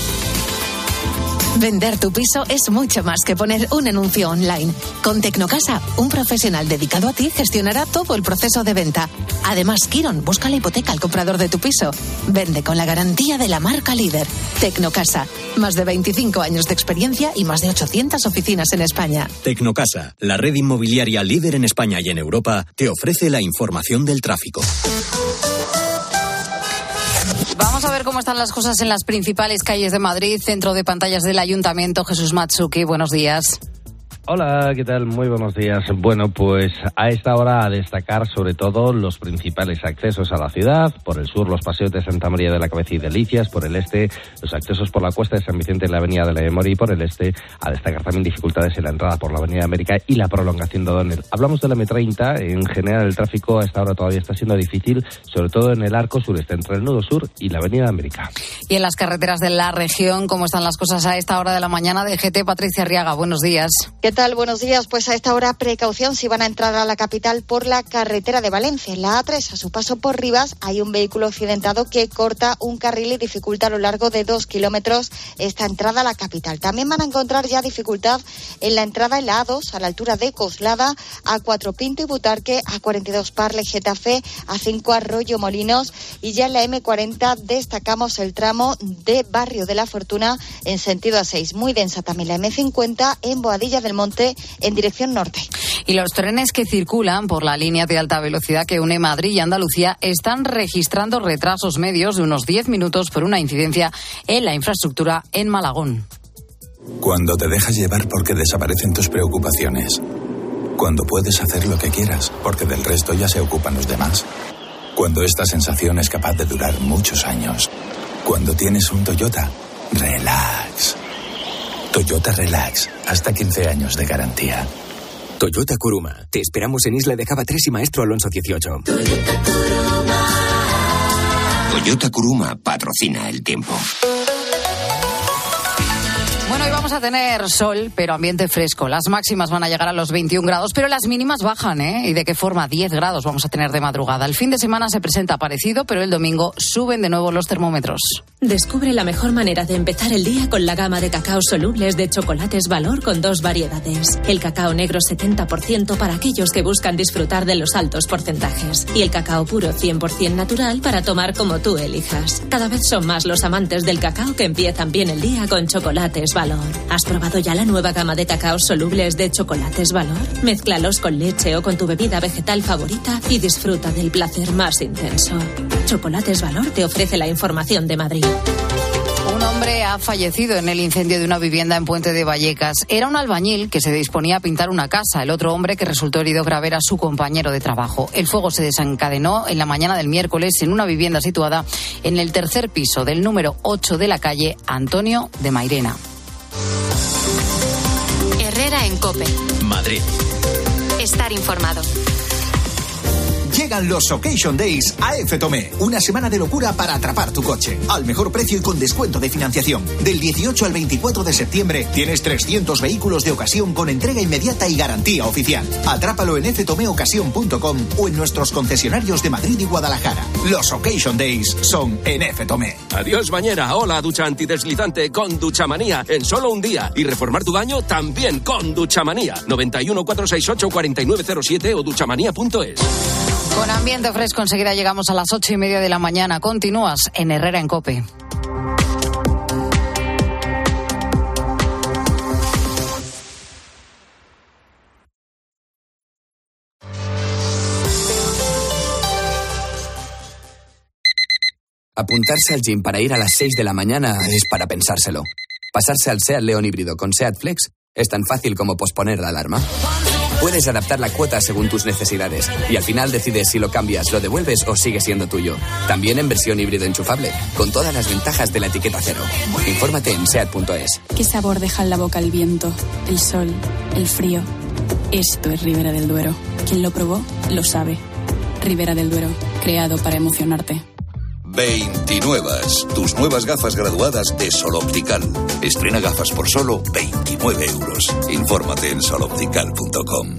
Speaker 8: Vender tu piso es mucho más que poner un anuncio online. Con Tecnocasa, un profesional dedicado a ti gestionará todo el proceso de venta. Además, Kiron busca la hipoteca al comprador de tu piso. Vende con la garantía de la marca líder. Tecnocasa, más de veinticinco años de experiencia y más de ochocientas oficinas en España.
Speaker 9: Tecnocasa, la red inmobiliaria líder en España y en Europa, te ofrece la información del tráfico.
Speaker 27: Vamos a ver cómo están las cosas en las principales calles de Madrid. Centro de pantallas del Ayuntamiento, Jesús Matsuki, buenos días.
Speaker 10: Hola, ¿qué tal? Muy buenos días. Bueno, pues a esta hora a destacar sobre todo los principales accesos a la ciudad. Por el sur, los paseos de Santa María de la Cabeza y Delicias. Por el este, los accesos por la Cuesta de San Vicente en la Avenida de la Memoria. Y por el este, a destacar también dificultades en la entrada por la Avenida América y la prolongación de O'Donnell. Hablamos de la M treinta. En general, el tráfico a esta hora todavía está siendo difícil, sobre todo en el arco sureste, entre el nudo sur y la Avenida América.
Speaker 27: Y en las carreteras de la región, ¿cómo están las cosas a esta hora de la mañana? De G T, Patricia Arriaga, buenos días.
Speaker 11: ¿Qué tal? Buenos días. Pues a esta hora, precaución si van a entrar a la capital por la carretera de Valencia. En la A tres, a su paso por Rivas, hay un vehículo accidentado que corta un carril y dificulta a lo largo de dos kilómetros esta entrada a la capital. También van a encontrar ya dificultad en la entrada en la A dos, a la altura de Coslada, A cuatro Pinto y Butarque, A cuarenta y dos Parle, Getafe, A cinco Arroyo Molinos, y ya en la M cuarenta destacamos el tramo de Barrio de la Fortuna en sentido A seis. Muy densa también la M cincuenta en Boadilla del Monte en dirección norte.
Speaker 27: Y los trenes que circulan por la línea de alta velocidad que une Madrid y Andalucía están registrando retrasos medios de unos diez minutos por una incidencia en la infraestructura en Malagón.
Speaker 23: Cuando te dejas llevar porque desaparecen tus preocupaciones. Cuando puedes hacer lo que quieras porque del resto ya se ocupan los demás. Cuando esta sensación es capaz de durar muchos años. Cuando tienes un Toyota, relax. Toyota Relax, hasta quince años de garantía.
Speaker 21: Toyota Kuruma. Te esperamos en Isla de Java tres y Maestro Alonso dieciocho.
Speaker 12: Toyota Kuruma. Toyota Kuruma patrocina el tiempo.
Speaker 27: Bueno, hoy vamos a tener sol, pero ambiente fresco. Las máximas van a llegar a los veintiún grados, pero las mínimas bajan, ¿eh? ¿Y de qué forma? diez grados vamos a tener de madrugada. El fin de semana se presenta parecido, pero el domingo suben de nuevo los termómetros.
Speaker 13: Descubre la mejor manera de empezar el día con la gama de cacao solubles de Chocolates Valor con dos variedades. El cacao negro setenta por ciento para aquellos que buscan disfrutar de los altos porcentajes. Y el cacao puro cien por ciento natural para tomar como tú elijas. Cada vez son más los amantes del cacao que empiezan bien el día con Chocolates Valor. ¿Has probado ya la nueva gama de cacaos solubles de Chocolates Valor? Mézclalos con leche o con tu bebida vegetal favorita y disfruta del placer más intenso. Chocolates Valor te ofrece la información de Madrid.
Speaker 27: Un hombre ha fallecido en el incendio de una vivienda en Puente de Vallecas. Era un albañil que se disponía a pintar una casa. El otro hombre que resultó herido grave era su compañero de trabajo. El fuego se desencadenó en la mañana del miércoles en una vivienda situada en el tercer piso del número ocho de la calle Antonio de Mairena.
Speaker 28: Herrera en COPE.
Speaker 23: Madrid.
Speaker 28: Estar informado.
Speaker 29: Llegan los Occasion Days a F Tomé. Una semana de locura para atrapar tu coche. Al mejor precio y con descuento de financiación. Del dieciocho al veinticuatro de septiembre tienes trescientos vehículos de ocasión con entrega inmediata y garantía oficial. Atrápalo en f tome ocasión punto com o en nuestros concesionarios de Madrid y Guadalajara. Los Occasion Days son en F Tomé.
Speaker 30: Adiós bañera, hola ducha antideslizante con Duchamanía en solo un día. Y reformar tu baño también con Duchamanía. noventa y uno, cuatrocientos sesenta y ocho, cuarenta y nueve cero siete o duchamanía punto es.
Speaker 27: Con ambiente fresco enseguida llegamos a las ocho y media de la mañana. Continúas en Herrera en COPE.
Speaker 31: Apuntarse al gym para ir a las seis de la mañana es para pensárselo. Pasarse al SEAT León híbrido con SEAT Flex es tan fácil como posponer la alarma. Puedes adaptar la cuota según tus necesidades y al final decides si lo cambias, lo devuelves o sigue siendo tuyo. También en versión híbrido enchufable, con todas las ventajas de la etiqueta cero. Infórmate en seat punto es.
Speaker 3: ¿Qué sabor deja en la boca el viento, el sol, el frío? Esto es Ribera del Duero. Quien lo probó, lo sabe. Ribera del Duero, creado para emocionarte.
Speaker 4: veintinuevas, tus nuevas gafas graduadas de Sol Optical. Estrena gafas por solo veintinueve euros. Infórmate en sol optical punto com.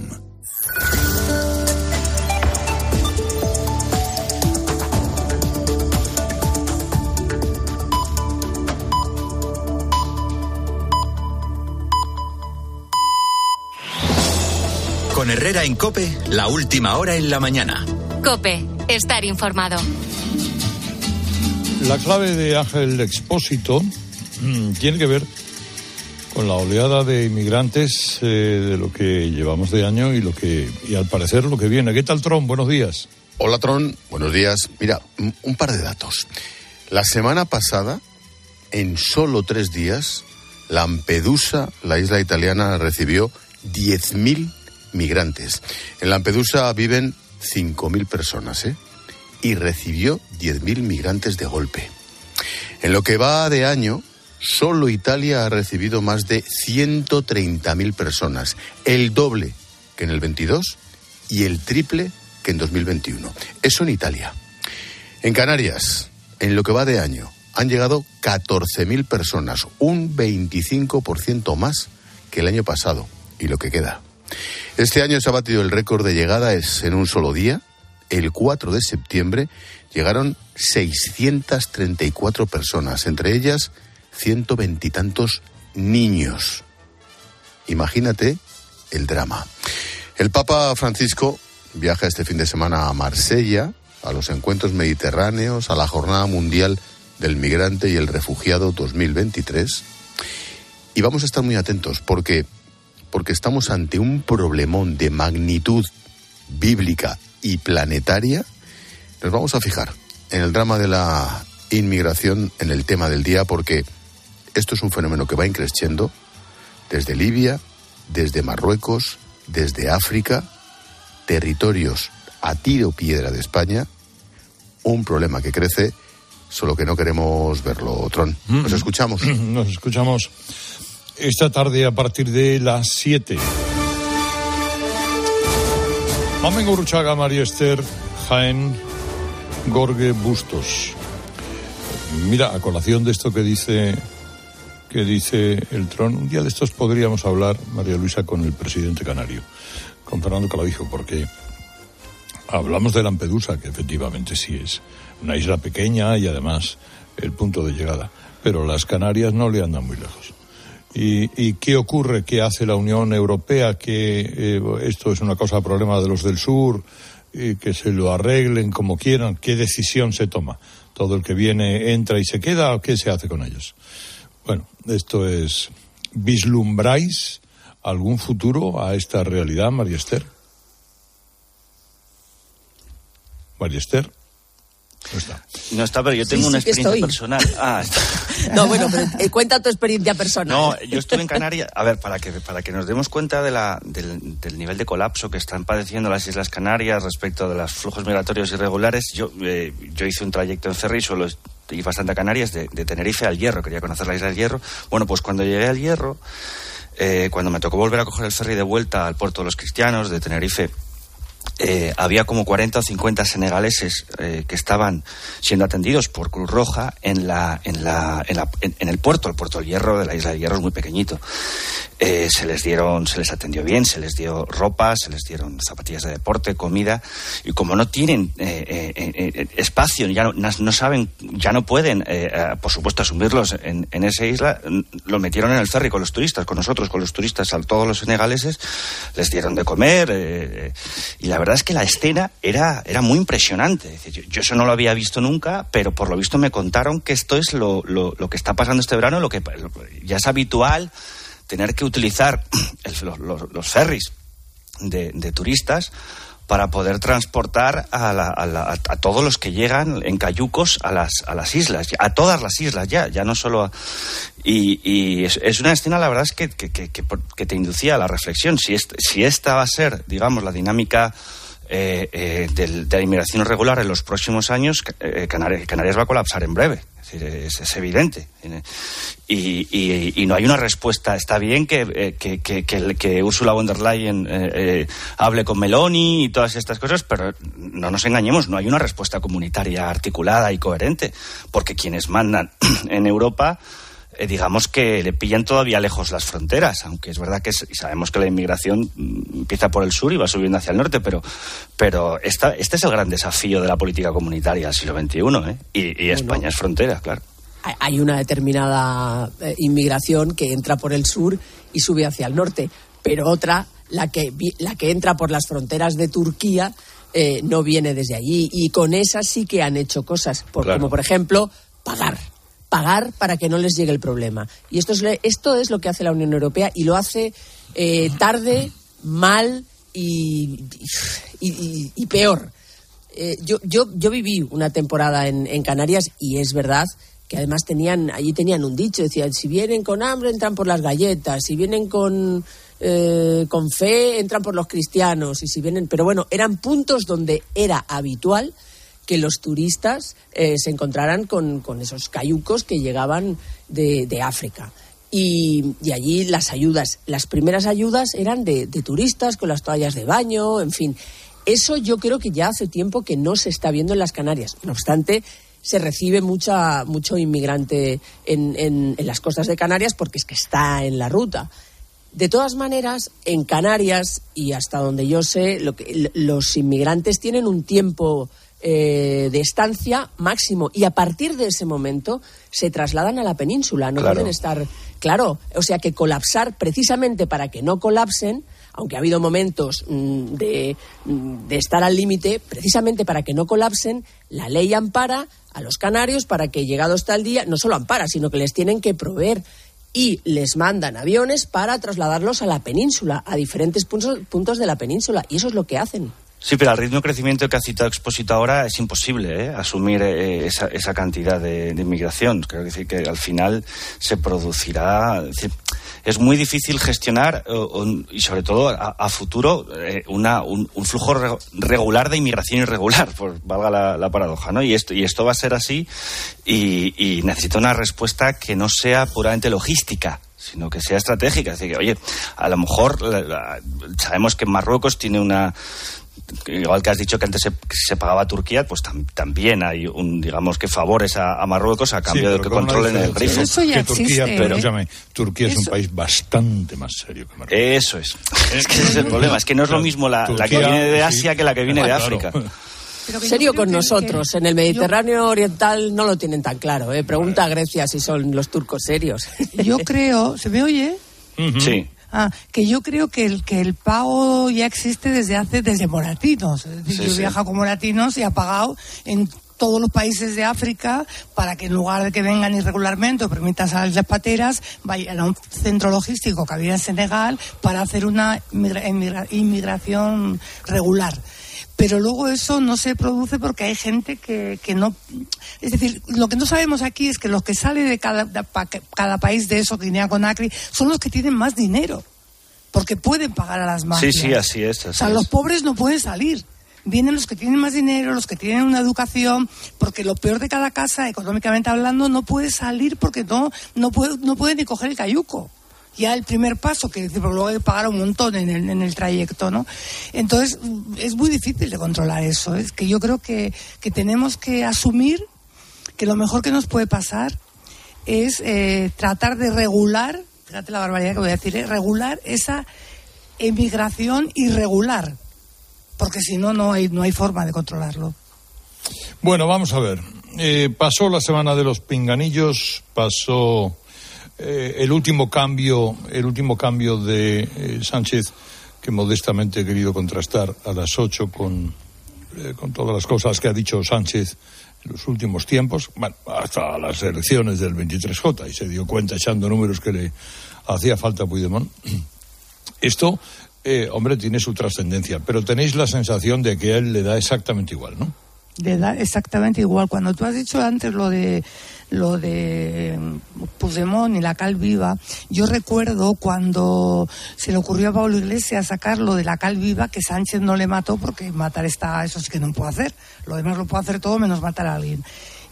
Speaker 1: Con Herrera en COPE, la última hora en la mañana.
Speaker 28: COPE, estar informado.
Speaker 26: La clave de Ángel Expósito mmm, tiene que ver con la oleada de inmigrantes eh, de lo que llevamos de año y lo que y al parecer lo que viene. ¿Qué tal, Tron? Buenos días.
Speaker 6: Hola, Tron. Buenos días. Mira, un par de datos. La semana pasada, en solo tres días, Lampedusa, la isla italiana, recibió diez mil migrantes. En Lampedusa viven cinco mil personas, ¿eh? Y recibió diez mil migrantes de golpe. En lo que va de año, solo Italia ha recibido más de ciento treinta mil personas, el doble que en el veintidós y el triple que en dos mil veintiuno. Eso en Italia. En Canarias, en lo que va de año, han llegado catorce mil personas, un veinticinco por ciento más que el año pasado, y lo que queda. Este año se ha batido el récord de llegadas en un solo día. El cuatro de septiembre llegaron seiscientas treinta y cuatro personas, entre ellas ciento veinte y tantos niños. Imagínate el drama. El Papa Francisco viaja este fin de semana a Marsella, a los encuentros mediterráneos, a la Jornada Mundial del Migrante y el Refugiado dos mil veintitrés. Y vamos a estar muy atentos porque, porque estamos ante un problemón de magnitud bíblica y planetaria. Nos vamos a fijar en el drama de la inmigración, en el tema del día, porque esto es un fenómeno que va increciendo desde Libia, desde Marruecos, desde África, territorios a tiro piedra de España, un problema que crece, solo que no queremos verlo, Tron. ¿Nos escuchamos?
Speaker 26: Nos escuchamos esta tarde a partir de las siete. Mamen Gurruchaga, María Esther, Jaén, Gorge, Bustos. Mira, a colación de esto que dice que dice el Tron, un día de estos podríamos hablar, María Luisa, con el presidente canario, con Fernando Clavijo, porque hablamos de Lampedusa, que efectivamente sí es una isla pequeña y además el punto de llegada, pero las Canarias no le andan muy lejos. ¿Y, y qué ocurre? ¿Qué hace la Unión Europea? Que eh, esto es una cosa, problema de los del sur, y que se lo arreglen como quieran. ¿Qué decisión se toma? ¿Todo el que viene entra y se queda o qué se hace con ellos? Bueno, esto es... ¿Vislumbráis algún futuro a esta realidad, María Esther? María Esther. No está.
Speaker 14: No está, pero yo tengo
Speaker 15: sí,
Speaker 14: una
Speaker 15: sí
Speaker 14: experiencia personal. Ah, está.
Speaker 15: No, bueno, pero eh, cuenta tu experiencia personal.
Speaker 14: No, yo estuve en Canarias. A ver, para que para que nos demos cuenta de la, del, del nivel de colapso que están padeciendo las Islas Canarias respecto de los flujos migratorios irregulares, yo eh, yo hice un trayecto en ferry, suelo ir bastante a Canarias, de, de Tenerife al Hierro. Quería conocer la isla del Hierro. Bueno, pues cuando llegué al Hierro, eh, cuando me tocó volver a coger el ferry de vuelta al puerto de los Cristianos de Tenerife, Eh, había como cuarenta o cincuenta senegaleses eh, que estaban siendo atendidos por Cruz Roja en la en la en, la, en, en el puerto, el puerto del Hierro, de la isla del Hierro es muy pequeñito. Eh, se les dieron, se les atendió bien, se les dio ropa, se les dieron zapatillas de deporte, comida, y como no tienen eh, eh, eh, espacio, ya no, no saben, ya no pueden, eh, eh, por supuesto, asumirlos en, en esa isla, lo metieron en el ferry con los turistas, con nosotros, con los turistas, a todos los senegaleses, les dieron de comer, eh, y la verdad es que la escena era, era muy impresionante. Yo, yo eso no lo había visto nunca, pero por lo visto me contaron que esto es lo, lo, lo que está pasando este verano, lo que ya es habitual tener que utilizar el, los, los ferries de, de turistas para poder transportar a, la, a, la, a todos los que llegan en cayucos a las, a las islas, a todas las islas ya, ya no solo a... Y, y es, es una escena, la verdad es que, que, que, que te inducía a la reflexión. Si, est, si esta va a ser, digamos, la dinámica eh, eh, de, de la inmigración irregular en los próximos años, eh, Canarias, Canarias va a colapsar en breve. Es, es, es evidente. Y, y, y no hay una respuesta. Está bien que, que, que, que, que Ursula von der Leyen eh, eh, hable con Meloni y todas estas cosas, pero no nos engañemos, no hay una respuesta comunitaria articulada y coherente, porque quienes mandan en Europa, eh, digamos que le pillan todavía lejos las fronteras, aunque es verdad que es, y sabemos que la inmigración empieza por el sur y va subiendo hacia el norte, pero, pero esta, este es el gran desafío de la política comunitaria del siglo veintiuno, ¿eh? y, y España bueno. es frontera, claro.
Speaker 15: Hay una determinada eh, inmigración que entra por el sur y sube hacia el norte, pero otra, la que, la que entra por las fronteras de Turquía, eh, no viene desde allí. Y con esas sí que han hecho cosas, por, claro. como por ejemplo, pagar. Pagar para que no les llegue el problema. Y esto es, esto es lo que hace la Unión Europea, y lo hace eh, tarde, mal y, y, y, y peor. Eh, yo, yo, yo viví una temporada en, en Canarias, y es verdad que además tenían, allí tenían un dicho, decían, si vienen con hambre entran por las galletas, si vienen con, eh, con fe entran por los cristianos, y si vienen, pero bueno, eran puntos donde era habitual que los turistas eh, se encontraran con, con esos cayucos que llegaban de, de África. Y, y allí las ayudas, las primeras ayudas eran de, de turistas con las toallas de baño, en fin. Eso yo creo que ya hace tiempo que no se está viendo en las Canarias. No obstante, se recibe mucha, mucho inmigrante en, en, en las costas de Canarias porque es que está en la ruta. De todas maneras, en Canarias, y hasta donde yo sé, lo que, los inmigrantes tienen un tiempo eh, de estancia máximo, y a partir de ese momento se trasladan a la península. No claro. pueden estar... Claro, o sea que colapsar, precisamente para que no colapsen, aunque ha habido momentos mmm, de, de estar al límite, precisamente para que no colapsen, la ley ampara a los canarios para que, llegado hasta el día, no solo ampara, sino que les tienen que proveer, y les mandan aviones para trasladarlos a la península, a diferentes puntos, puntos de la península, y eso es lo que hacen.
Speaker 14: Sí, pero al ritmo de crecimiento que ha citado Expósito ahora es imposible ¿eh? asumir eh, esa, esa cantidad de, de inmigración. Quiero decir que al final se producirá... Es decir, es muy difícil gestionar o, o, y sobre todo a, a futuro eh, una, un, un flujo re, regular de inmigración irregular, por valga la, la paradoja, ¿no? Y esto, y esto va a ser así, y, y necesita una respuesta que no sea puramente logística, sino que sea estratégica. Es decir, que, oye, a lo mejor la, la, sabemos que Marruecos tiene una... Igual que has dicho que antes se, se pagaba a Turquía, pues tam, también hay un, digamos, que favores a, a Marruecos a cambio sí, de que controlen el grifo.
Speaker 26: Eso ya que Turquía, existe, pero,
Speaker 15: ¿eh?
Speaker 26: Escúchame, Turquía
Speaker 15: Eso.
Speaker 26: es un país bastante más serio que Marruecos.
Speaker 14: Eso es. Es que ese es el problema. Es que no es lo mismo la, Turquía, la que viene de Asia sí, que la que viene
Speaker 26: ah,
Speaker 14: de África.
Speaker 26: Claro.
Speaker 15: Pero serio con nosotros, que, en el Mediterráneo yo, oriental no lo tienen tan claro, ¿eh? Pregunta a Grecia si son los turcos serios.
Speaker 2: Yo creo, ¿se me oye?
Speaker 14: Uh-huh. Sí.
Speaker 2: Ah, que yo creo que el que el pago ya existe desde hace desde Moratinos. Es decir, sí, yo he sí. viajado con Moratinos y ha pagado en todos los países de África para que en lugar de que vengan irregularmente o permitan salir las pateras, vayan a un centro logístico que había en Senegal para hacer una inmigra- inmigra- inmigración regular. Pero luego eso no se produce porque hay gente que, que no... Es decir, lo que no sabemos aquí es que los que salen de cada, de cada país de eso, Guinea-Conakry, son los que tienen más dinero, porque pueden pagar a las mafias.
Speaker 14: Sí, sí, así es. Así
Speaker 2: o sea,
Speaker 14: es.
Speaker 2: los pobres no pueden salir. Vienen los que tienen más dinero, los que tienen una educación, porque lo peor de cada casa, económicamente hablando, no puede salir porque no, no puede, no puede ni coger el cayuco. Ya el primer paso, que luego hay que pagar un montón en el, en el trayecto, ¿no? Entonces, es muy difícil de controlar eso. Es que yo creo que, que tenemos que asumir que lo mejor que nos puede pasar es eh, tratar de regular, fíjate la barbaridad que voy a decir, ¿eh? regular esa emigración irregular, porque si no, no hay, no hay forma de controlarlo.
Speaker 26: Bueno, vamos a ver. Eh, pasó la semana de los pinganillos, pasó... Eh, el último cambio, el último cambio de eh, Sánchez, que modestamente he querido contrastar a las ocho con, eh, con todas las cosas que ha dicho Sánchez en los últimos tiempos, bueno, hasta las elecciones del veintitrés J, y se dio cuenta echando números que le hacía falta a Puigdemont. Esto eh, hombre, tiene su trascendencia, pero tenéis la sensación de que a él le da exactamente igual, ¿no?
Speaker 2: Le da exactamente igual. Cuando tú has dicho antes lo de lo de Puigdemont y la cal viva, yo recuerdo cuando se le ocurrió a Pablo Iglesias sacar lo de la cal viva, que Sánchez no le mató, porque matar está, eso sí que no puede hacer, lo demás lo puede hacer todo menos matar a alguien.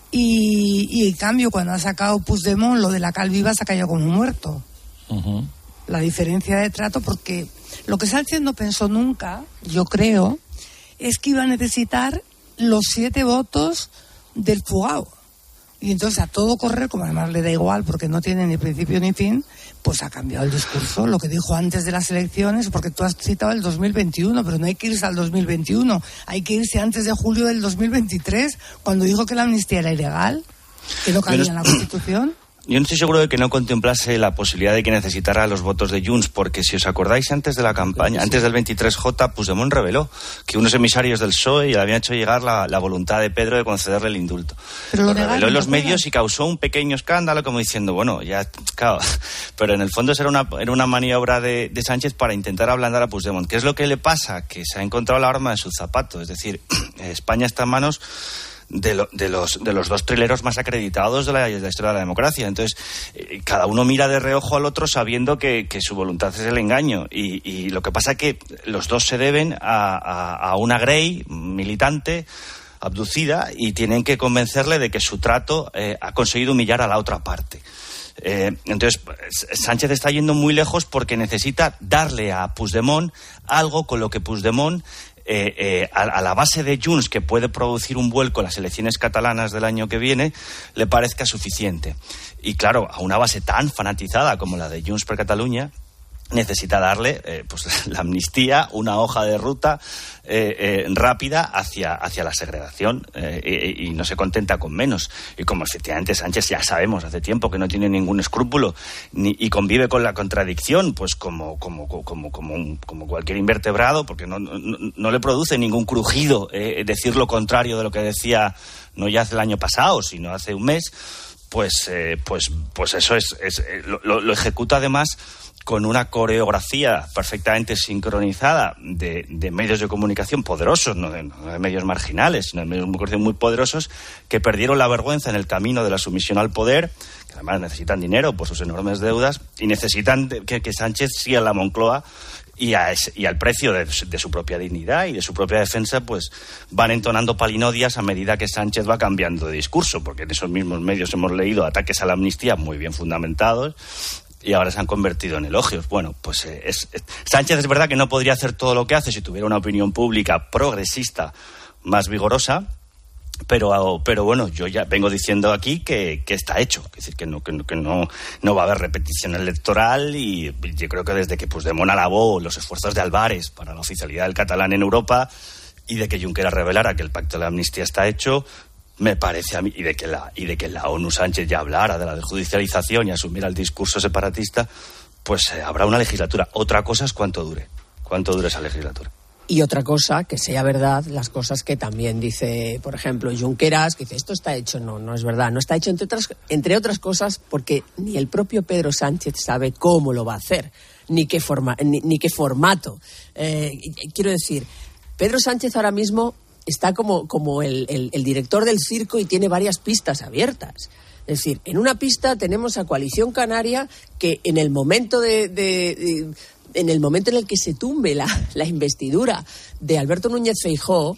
Speaker 2: Y, y en cambio, cuando ha sacado Puigdemont, lo de la cal viva se ha caído como muerto. Uh-huh. La diferencia de trato, porque lo que Sánchez no pensó nunca, yo creo, es que iba a necesitar los siete votos del fugado. Y entonces a todo correr, como además le da igual porque no tiene ni principio ni fin, pues ha cambiado el discurso, lo que dijo antes de las elecciones, porque tú has citado el dos mil veintiuno, pero no hay que irse al dos mil veintiuno, hay que irse antes de julio del dos mil veintitrés, cuando dijo que la amnistía era ilegal, que no cabía en la Constitución.
Speaker 14: Yo no estoy seguro de que no contemplase la posibilidad de que necesitara los votos de Junts, porque si os acordáis, antes de la campaña, sí. antes del veintitrés J, Puigdemont reveló que unos emisarios del P S O E le habían hecho llegar la, la voluntad de Pedro de concederle el indulto. Pero lo, lo reveló en los medios y causó un pequeño escándalo, como diciendo, bueno, ya, claro, pero en el fondo era una, era una maniobra de, de Sánchez para intentar ablandar a Puigdemont. ¿Qué es lo que le pasa? Que se ha encontrado la arma en su zapato, es decir, España está en manos De, lo, de, los, de los dos trileros más acreditados de la, de la historia de la democracia. Entonces, eh, cada uno mira de reojo al otro sabiendo que, que su voluntad es el engaño. Y, y lo que pasa es que los dos se deben a, a, a una Grey militante abducida y tienen que convencerle de que su trato eh, ha conseguido humillar a la otra parte. Eh, entonces, Sánchez está yendo muy lejos porque necesita darle a Puigdemont algo con lo que Puigdemont Eh, eh, a, a la base de Junts, que puede producir un vuelco en las elecciones catalanas del año que viene, le parezca suficiente. Y claro, a una base tan fanatizada como la de Junts per Catalunya, necesita darle eh, pues la amnistía, una hoja de ruta eh, eh, rápida hacia, hacia la segregación eh, y, y no se contenta con menos. Y como efectivamente Sánchez ya sabemos hace tiempo que no tiene ningún escrúpulo ni, y convive con la contradicción, pues como, como, como, como, un, como cualquier invertebrado, porque no, no, no le produce ningún crujido eh, decir lo contrario de lo que decía no ya hace el año pasado, sino hace un mes, pues, eh, pues, pues eso es, es lo, lo, lo ejecuta además con una coreografía perfectamente sincronizada de, de medios de comunicación poderosos, no de, no de medios marginales, sino de medios de comunicación muy poderosos, que perdieron la vergüenza en el camino de la sumisión al poder, que además necesitan dinero por sus enormes deudas, y necesitan que, que Sánchez siga en la Moncloa, y, a ese, y al precio de, de su propia dignidad y de su propia defensa, pues van entonando palinodias a medida que Sánchez va cambiando de discurso, porque en esos mismos medios hemos leído ataques a la amnistía muy bien fundamentados, y ahora se han convertido en elogios. Bueno, pues eh, es, es, Sánchez es verdad que no podría hacer todo lo que hace si tuviera una opinión pública progresista más vigorosa, pero, pero bueno, yo ya vengo diciendo aquí que, que está hecho, es decir, que no, que, no, que no, no va a haber repetición electoral, y yo creo que desde que Puigdemont alabó los esfuerzos de Álvarez para la oficialidad del catalán en Europa y de que Junqueras revelara que el pacto de la amnistía está hecho, me parece a mí, y de que la y de que la ONU Sánchez ya hablara de la desjudicialización y asumiera el discurso separatista, pues eh, habrá una legislatura. Otra cosa es cuánto dure, cuánto dure esa legislatura.
Speaker 15: Y otra cosa, que sea verdad, las cosas que también dice, por ejemplo, Junqueras, que dice, esto está hecho. No, no es verdad. No está hecho, entre otras, entre otras cosas, porque ni el propio Pedro Sánchez sabe cómo lo va a hacer, ni qué, forma, ni, ni qué formato. Eh, quiero decir, Pedro Sánchez ahora mismo está como, como el, el, el director del circo y tiene varias pistas abiertas. Es decir, en una pista tenemos a Coalición Canaria, que en el momento de... de, de en el momento en el que se tumbe la, la investidura de Alberto Núñez Feijóo,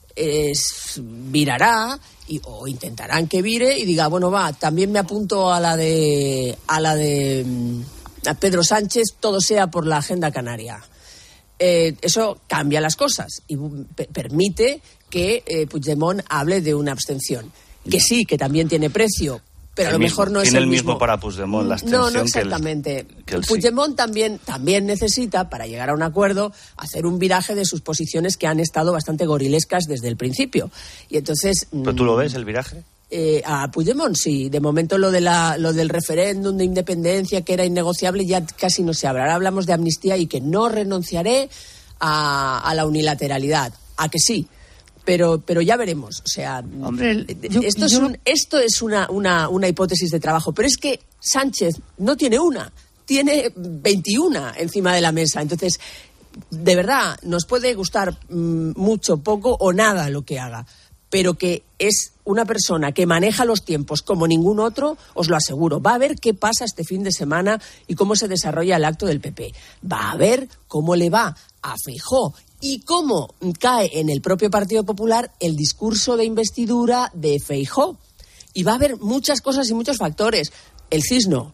Speaker 15: es, virará y, o intentarán que vire y diga, bueno, va, también me apunto a la de a la de a Pedro Sánchez, todo sea por la agenda canaria. Eh, eso cambia las cosas y p- permite que eh, Puigdemont hable de una abstención, que sí, que también tiene precio, pero
Speaker 14: el
Speaker 15: a lo
Speaker 14: mismo,
Speaker 15: mejor no es
Speaker 14: tiene
Speaker 15: el
Speaker 14: el mismo,
Speaker 15: mismo
Speaker 14: para Puigdemont la abstención.
Speaker 15: No, no exactamente.
Speaker 14: Que el, que el
Speaker 15: Puigdemont
Speaker 14: sí.
Speaker 15: también, también necesita, para llegar a un acuerdo, hacer un viraje de sus posiciones que han estado bastante gorilescas desde el principio. Y entonces...
Speaker 14: ¿Pero tú lo ves, el viraje?
Speaker 15: Eh, a Puigdemont sí. De momento lo de la lo del referéndum de independencia, que era innegociable, ya casi no se habla. Ahora hablamos de amnistía y que no renunciaré a, a la unilateralidad. ¿A que sí? Pero, pero ya veremos. O sea,
Speaker 2: Hombre, yo,
Speaker 15: esto,
Speaker 2: yo...
Speaker 15: es, un, esto es una, una, una hipótesis de trabajo. Pero es que Sánchez no tiene una, tiene veintiuna encima de la mesa. Entonces, de verdad, nos puede gustar mmm, mucho, poco o nada lo que haga, pero que es una persona que maneja los tiempos como ningún otro, os lo aseguro. Va a ver qué pasa este fin de semana y cómo se desarrolla el acto del P P. Va a ver cómo le va a Feijóo y cómo cae en el propio Partido Popular el discurso de investidura de Feijóo. Y va a haber muchas cosas y muchos factores. El CIS no,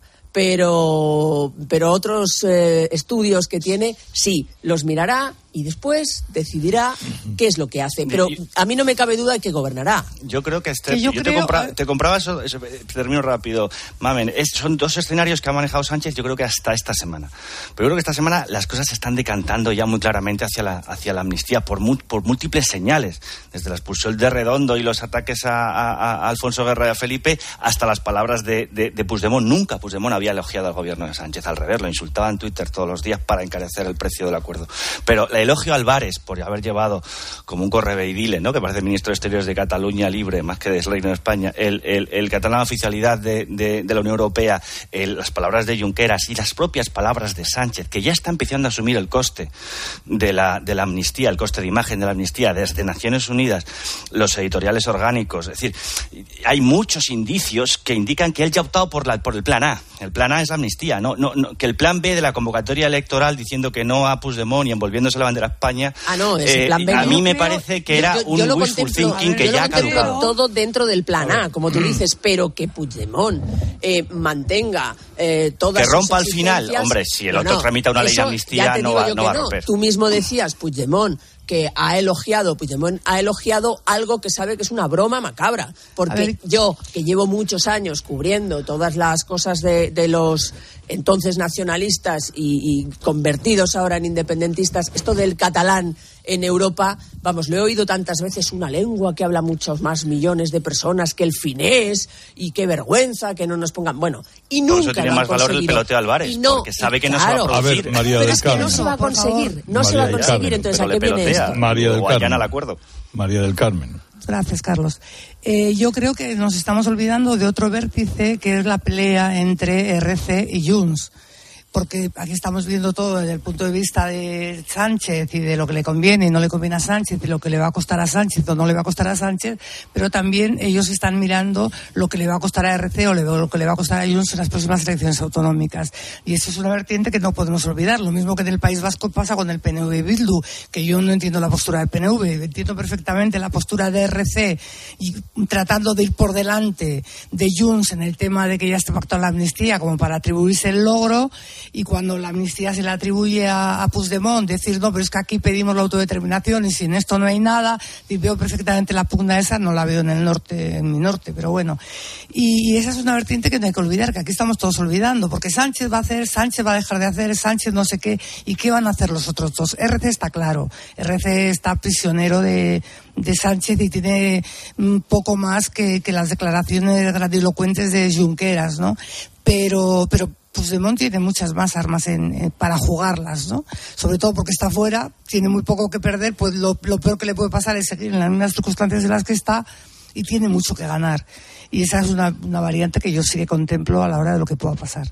Speaker 15: pero, pero otros eh, estudios que tiene, sí, los mirará y después decidirá qué es lo que hace. Pero a mí no me cabe duda de que gobernará.
Speaker 14: Yo creo que, este,
Speaker 2: que yo,
Speaker 14: yo
Speaker 2: creo...
Speaker 14: te, compra, te compraba eso, eso, termino rápido, Mamen, es, son dos escenarios que ha manejado Sánchez, yo creo que hasta esta semana. Pero yo creo que esta semana las cosas se están decantando ya muy claramente hacia la, hacia la amnistía por, mu, por múltiples señales, desde la expulsión de Redondo y los ataques a, a, a Alfonso Guerra y a Felipe, hasta las palabras de, de, de Puigdemont. Nunca Puigdemont había elogiado al gobierno de Sánchez, al revés, lo insultaba en Twitter todos los días para encarecer el precio del acuerdo. Pero la elogio a Álvarez por haber llevado como un correveidile, ¿no?, que parece ministro de Exteriores de Cataluña libre, más que del Reino de España, el, el, el catalán oficialidad de, de, de la Unión Europea, el, las palabras de Junqueras y las propias palabras de Sánchez, que ya está empezando a asumir el coste de la, de la amnistía, el coste de imagen de la amnistía desde Naciones Unidas, los editoriales orgánicos. Es decir, hay muchos indicios que indican que él ya ha optado por, la, por el plan A. El plan A es la amnistía, no, no, no, que el plan B de la convocatoria electoral diciendo que no a Puigdemont y envolviéndose la bandera España,
Speaker 15: ah, no, ese
Speaker 14: eh,
Speaker 15: plan B,
Speaker 14: a mí me
Speaker 15: creo,
Speaker 14: parece que era
Speaker 15: yo, yo, yo
Speaker 14: un wishful thinking que ya ha caducado.
Speaker 15: Todo dentro del plan A, como tú dices, pero que Puigdemont eh, mantenga eh, todas
Speaker 14: que rompa al
Speaker 15: sus
Speaker 14: final, hombre, si el
Speaker 15: no,
Speaker 14: otro
Speaker 15: no,
Speaker 14: tramita una ley de amnistía no va, no va a romper.
Speaker 15: Tú mismo decías, Puigdemont, que ha elogiado, Puigdemont ha elogiado algo que sabe que es una broma macabra, porque yo, que llevo muchos años cubriendo todas las cosas de, de los entonces nacionalistas y, y convertidos ahora en independentistas, esto del catalán en Europa, vamos, lo he oído tantas veces, una lengua que habla muchos más millones de personas que el finés, y qué vergüenza que no nos pongan, bueno, y nunca. Por eso
Speaker 14: tiene más valor el peloteo Álvarez, no, porque sabe que claro, no se va a producir.
Speaker 26: A ver, María
Speaker 15: pero
Speaker 26: del
Speaker 15: es que
Speaker 26: Carmen.
Speaker 15: no se va a conseguir, no
Speaker 26: María
Speaker 15: se va a conseguir,
Speaker 26: Carmen.
Speaker 15: entonces
Speaker 14: pero
Speaker 15: ¿a qué viene esto?
Speaker 26: María del Carmen.
Speaker 14: Al acuerdo.
Speaker 26: María del Carmen.
Speaker 2: Gracias, Carlos. Eh, yo creo que nos estamos olvidando de otro vértice, que es la pelea entre R C y Junts. Porque aquí estamos viendo todo desde el punto de vista de Sánchez y de lo que le conviene y no le conviene a Sánchez, y lo que le va a costar a Sánchez o no le va a costar a Sánchez, pero también ellos están mirando lo que le va a costar a R C o lo que le va a costar a Junts en las próximas elecciones autonómicas. Y eso es una vertiente que no podemos olvidar. Lo mismo que en el País Vasco pasa con el P N V y Bildu, que yo no entiendo la postura del P N V, entiendo perfectamente la postura de R C y tratando de ir por delante de Junts en el tema de que ya esté pactada la amnistía como para atribuirse el logro. Y cuando la amnistía se le atribuye a, a Puigdemont, decir, no, pero es que aquí pedimos la autodeterminación y sin esto no hay nada, y veo perfectamente la pugna esa, no la veo en el norte, en mi norte, pero bueno. Y, y esa es una vertiente que no hay que olvidar, que aquí estamos todos olvidando, porque Sánchez va a hacer, Sánchez va a dejar de hacer, Sánchez no sé qué, y qué van a hacer los otros dos. R C está claro, R C está prisionero de, de Sánchez y tiene un poco más que, que las declaraciones grandilocuentes de Junqueras, ¿no? Pero, pero Puigdemont tiene muchas más armas en, eh, para jugarlas, ¿no? Sobre todo porque está fuera, tiene muy poco que perder, pues lo, lo peor que le puede pasar es seguir en las mismas circunstancias en las que está, y tiene mucho que ganar. Y esa es una, una variante que yo sí que contemplo a la hora de lo que pueda pasar.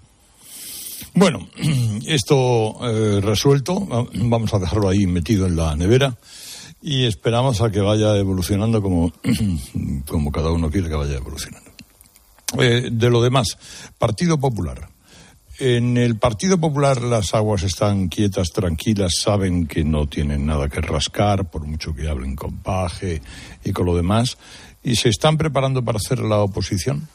Speaker 26: Bueno, esto eh, resuelto, vamos a dejarlo ahí metido en la nevera y esperamos a que vaya evolucionando como, como cada uno quiere que vaya evolucionando. Eh, de lo demás, Partido Popular. En el Partido Popular las aguas están quietas, tranquilas, saben que no tienen nada que rascar, por mucho que hablen con Paje y con lo demás, y se están preparando para hacer la oposición.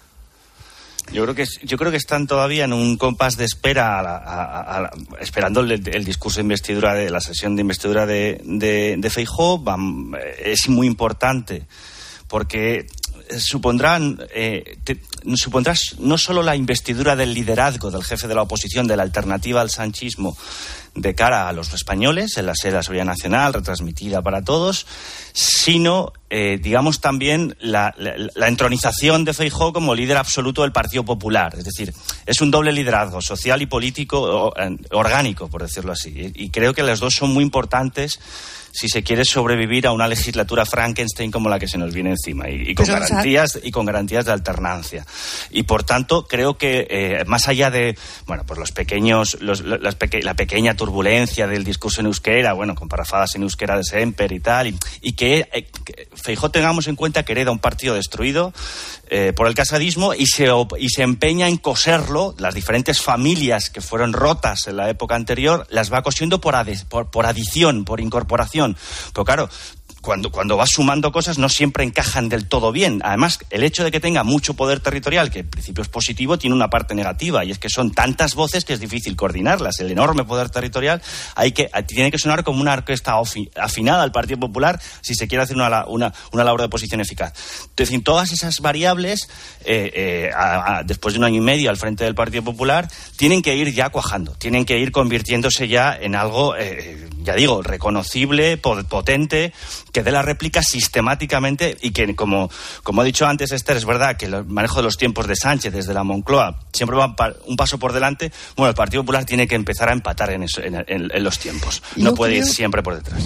Speaker 14: Yo creo que yo creo que están todavía en un compás de espera, a la, a, a, a, esperando el, el discurso de investidura de la sesión de investidura de, de, de Feijóo. Es muy importante porque supondrán eh, te, supondrá no solo la investidura del liderazgo del jefe de la oposición, de la alternativa al sanchismo de cara a los españoles en la sede de la Seguridad Nacional, retransmitida para todos, sino, eh, digamos, también la, la, la entronización de Feijóo como líder absoluto del Partido Popular. Es decir, es un doble liderazgo social y político orgánico, por decirlo así. Y creo que las dos son muy importantes si se quiere sobrevivir a una legislatura Frankenstein como la que se nos viene encima, y, y con Pero, garantías y con garantías de alternancia. Y por tanto creo que eh, más allá de bueno pues los pequeños los, las peque- la pequeña turbulencia del discurso en euskera, bueno, con parrafadas en euskera de Semper y tal, y, y que, eh, que Feijóo, tengamos en cuenta que hereda un partido destruido eh, por el casadismo y se, y se empeña en coserlo. Las diferentes familias que fueron rotas en la época anterior las va cosiendo por, ade, por, por adición, por incorporación. Pero claro, Cuando, cuando vas sumando cosas no siempre encajan del todo bien. Además, el hecho de que tenga mucho poder territorial, que en principio es positivo, tiene una parte negativa, y es que son tantas voces que es difícil coordinarlas. El enorme poder territorial hay que, tiene que sonar como una orquesta afinada al Partido Popular si se quiere hacer una, una, una labor de oposición eficaz. Es decir, todas esas variables, eh, eh, a, a, después de un año y medio al frente del Partido Popular, tienen que ir ya cuajando, tienen que ir convirtiéndose ya en algo, eh, ya digo, reconocible, potente, que dé la réplica sistemáticamente y que, como, como ha dicho antes Esther, es verdad que el manejo de los tiempos de Sánchez desde la Moncloa siempre va un paso por delante. Bueno, el Partido Popular tiene que empezar a empatar en, eso, en, en, en los tiempos. No yo puede creo, ir siempre por detrás.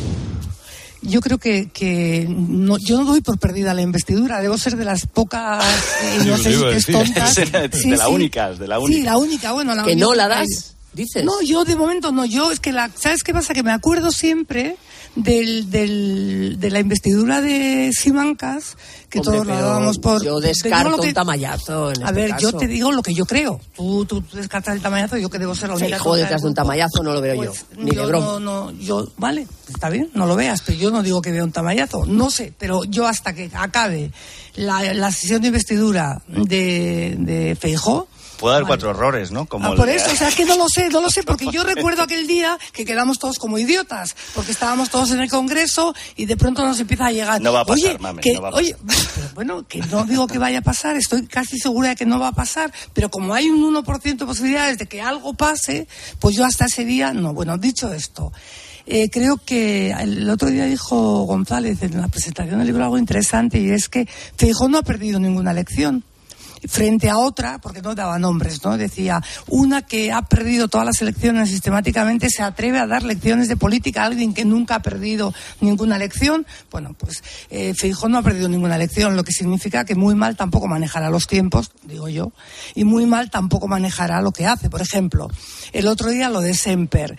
Speaker 2: Yo creo que, que no, yo no doy por perdida la investidura. Debo ser de las pocas eh, no sé si es tontas.
Speaker 14: de, de,
Speaker 2: sí,
Speaker 14: de la
Speaker 2: sí.
Speaker 14: única, de la única.
Speaker 2: Sí, la única. Bueno, la
Speaker 15: que
Speaker 2: única
Speaker 15: no la das. ¿Dices?
Speaker 2: No, yo de momento no. Yo es que la, ¿sabes qué pasa? Que me acuerdo siempre del, del de la investidura de Simancas, que
Speaker 15: Hombre,
Speaker 2: todos lo dábamos por.
Speaker 15: Yo descarto
Speaker 2: que,
Speaker 15: un tamallazo. En
Speaker 2: a
Speaker 15: este
Speaker 2: ver,
Speaker 15: caso.
Speaker 2: yo te digo lo que yo creo. Tú, tú, tú descartas el tamallazo, yo que debo ser la única.
Speaker 15: Feijóo detrás de un tamallazo no lo veo
Speaker 2: pues,
Speaker 15: yo, ni
Speaker 2: yo
Speaker 15: de broma.
Speaker 2: No, no, yo, vale, está bien, no lo veas, pero yo no digo que vea un tamallazo. No sé, pero yo hasta que acabe la, la sesión de investidura de, de Feijóo.
Speaker 14: Puede haber
Speaker 2: vale.
Speaker 14: cuatro errores, ¿no? Como
Speaker 2: ah, por
Speaker 14: el...
Speaker 2: eso, o sea, es que no lo sé, no lo sé, porque yo recuerdo aquel día que quedamos todos como idiotas, porque estábamos todos en el Congreso y de pronto nos empieza a llegar.
Speaker 14: No va a pasar,
Speaker 2: oye,
Speaker 14: mami,
Speaker 2: que,
Speaker 14: no va a pasar.
Speaker 2: Oye, pero bueno, que no digo que vaya a pasar, estoy casi segura de que no va a pasar, pero como hay un uno por ciento de posibilidades de que algo pase, pues yo hasta ese día, no. Bueno, dicho esto, eh, creo que el otro día dijo González en la presentación del libro algo interesante, y es que Feijóo no ha perdido ninguna elección. Frente a otra, porque no daba nombres, ¿no? Decía, una que ha perdido todas las elecciones sistemáticamente se atreve a dar lecciones de política a alguien que nunca ha perdido ninguna elección. Bueno, pues eh, Feijóo no ha perdido ninguna elección, lo que significa que muy mal tampoco manejará los tiempos, digo yo, y muy mal tampoco manejará lo que hace. Por ejemplo, el otro día lo de Semper.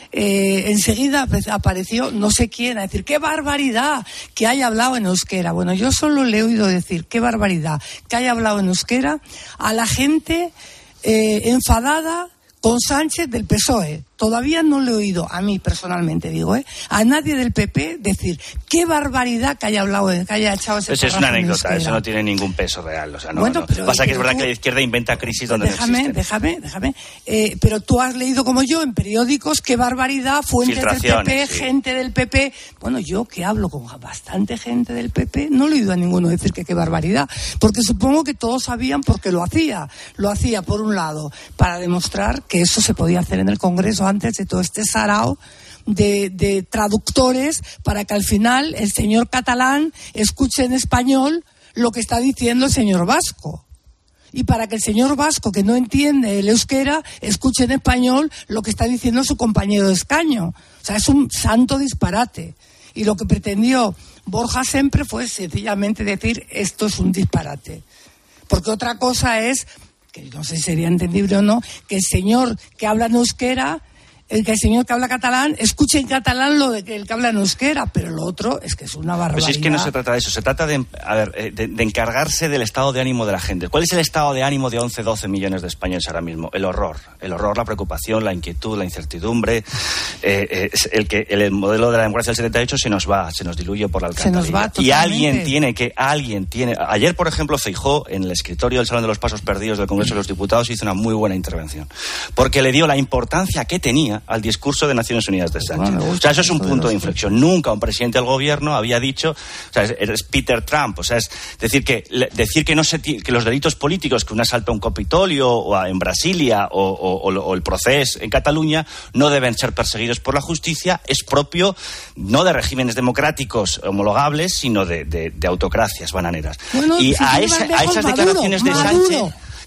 Speaker 2: Eh, enseguida apareció no sé quién a decir, ¡qué barbaridad que haya hablado en euskera! Bueno, yo solo le he oído decir, ¡qué barbaridad que haya hablado en euskera! A la gente eh, enfadada con Sánchez del P S O E. Todavía no le he oído, a mí personalmente digo, ¿eh? a nadie del P P decir, ¡qué barbaridad que haya hablado, que haya echado ese
Speaker 14: Eso es una anécdota, eso no tiene ningún peso real. O sea, no,
Speaker 2: bueno,
Speaker 14: no.
Speaker 2: Pero,
Speaker 14: Pasa que
Speaker 2: pero
Speaker 14: es verdad
Speaker 2: tú,
Speaker 14: que la izquierda inventa crisis donde
Speaker 2: déjame,
Speaker 14: no existen.
Speaker 2: Déjame, déjame, eh, pero tú has leído como yo en periódicos, ¡qué barbaridad! Fuentes del P P, sí. Gente del P P. Bueno, yo que hablo con bastante gente del P P, no le he oído a ninguno decir que qué barbaridad, porque supongo que todos sabían por qué lo hacía. Lo hacía, por un lado, para demostrar que eso se podía hacer en el Congreso antes de todo este sarao de, de traductores, para que al final el señor catalán escuche en español lo que está diciendo el señor vasco. Y para que el señor vasco, que no entiende el euskera, escuche en español lo que está diciendo su compañero de escaño. O sea, es un santo disparate. Y lo que pretendió Borja siempre fue sencillamente decir, esto es un disparate. Porque otra cosa es, que no sé si sería entendible o no, que el señor que habla en euskera, el que el señor que habla catalán, escuche en catalán lo de que el que habla en euskera, pero lo otro es que es una barbaridad.
Speaker 14: Pues es que no se trata de eso, se trata de, a ver, de, de encargarse del estado de ánimo de la gente. ¿Cuál es el estado de ánimo de once, doce millones de españoles ahora mismo? El horror, el horror, la preocupación, la inquietud, la incertidumbre. Eh, eh, el que el modelo de la democracia del setenta y ocho se nos va, se nos diluye por la alcantarilla.
Speaker 2: Se nos va totalmente.
Speaker 14: Y alguien tiene que, alguien tiene. Ayer, por ejemplo, Feijóo, en el escritorio del Salón de los Pasos Perdidos del Congreso de los Diputados, hizo una muy buena intervención, porque le dio la importancia que tenía al discurso de Naciones Unidas de Sánchez. Bueno, o sea, eso es un punto de inflexión. Nunca un presidente del gobierno había dicho, o sea, eres Peter Trump, o sea, es decir que decir que no se que los delitos políticos, que un asalto a un Capitolio o a, en Brasilia o, o, o, o el proceso en Cataluña no deben ser perseguidos por la justicia, es propio no de regímenes democráticos homologables, sino de, de, de autocracias bananeras.
Speaker 2: Bueno,
Speaker 14: y
Speaker 2: si
Speaker 14: a, esa, a esas
Speaker 2: Maduro,
Speaker 14: declaraciones de
Speaker 2: Maduro.
Speaker 14: Sánchez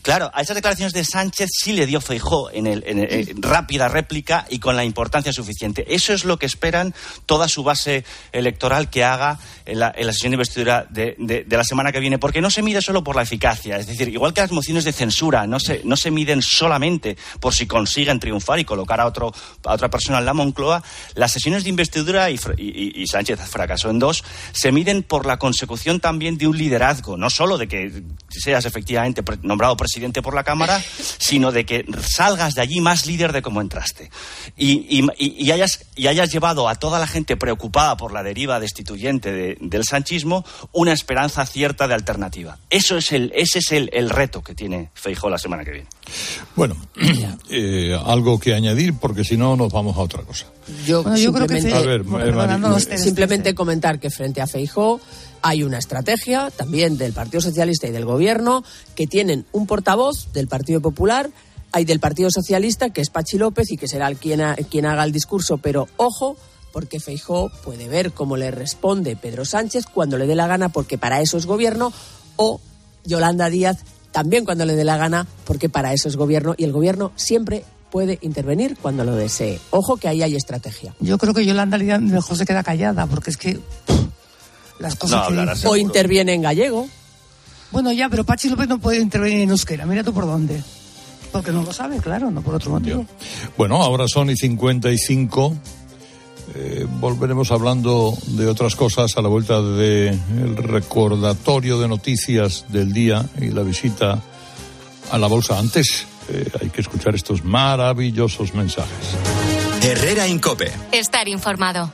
Speaker 14: Claro, a esas declaraciones de Sánchez sí le dio Feijóo en el, en el, en rápida réplica y con la importancia suficiente. Eso es lo que esperan toda su base electoral que haga en la, en la sesión de investidura de, de, de la semana que viene, porque no se mide solo por la eficacia. Es decir, igual que las mociones de censura no se, no se miden solamente por si consiguen triunfar y colocar a, otro, a otra persona en la Moncloa, las sesiones de investidura, y, y, y Sánchez fracasó en dos, se miden por la consecución también de un liderazgo, no solo de que seas efectivamente nombrado presidente por la Cámara, sino de que salgas de allí más líder de cómo entraste. Y, y, y, hayas, y hayas llevado a toda la gente preocupada por la deriva destituyente de, del sanchismo una esperanza cierta de alternativa. Eso es el, ese es el, el reto que tiene Feijóo la semana que viene.
Speaker 26: Bueno, eh, algo que añadir, porque si no nos vamos a otra cosa.
Speaker 15: Yo, bueno, yo creo que
Speaker 26: a ver,
Speaker 15: bueno, no, simplemente comentar que frente a Feijóo hay una estrategia también del Partido Socialista y del Gobierno, que tienen un portavoz del Partido Popular, hay del Partido Socialista, que es Pachi López, y que será el quien, ha, quien haga el discurso, pero ojo, porque Feijóo puede ver cómo le responde Pedro Sánchez cuando le dé la gana, porque para eso es Gobierno, o Yolanda Díaz también cuando le dé la gana, porque para eso es Gobierno, y el Gobierno siempre puede intervenir cuando lo desee. Ojo, que ahí hay estrategia.
Speaker 2: Yo creo que Yolanda Díaz mejor se queda callada, porque es que las cosas
Speaker 15: no,
Speaker 2: que
Speaker 15: dice... O interviene en gallego.
Speaker 2: Bueno, ya, pero Pachi López no puede intervenir en euskera. Mira tú por dónde. Porque no lo sabe, claro, no por otro motivo.
Speaker 26: Bueno, ahora son y cincuenta y cinco. Eh, volveremos hablando de otras cosas a la vuelta del recordatorio de noticias del día y la visita a la bolsa. Antes eh, hay que escuchar estos maravillosos mensajes.
Speaker 1: Herrera en COPE.
Speaker 28: Estar informado.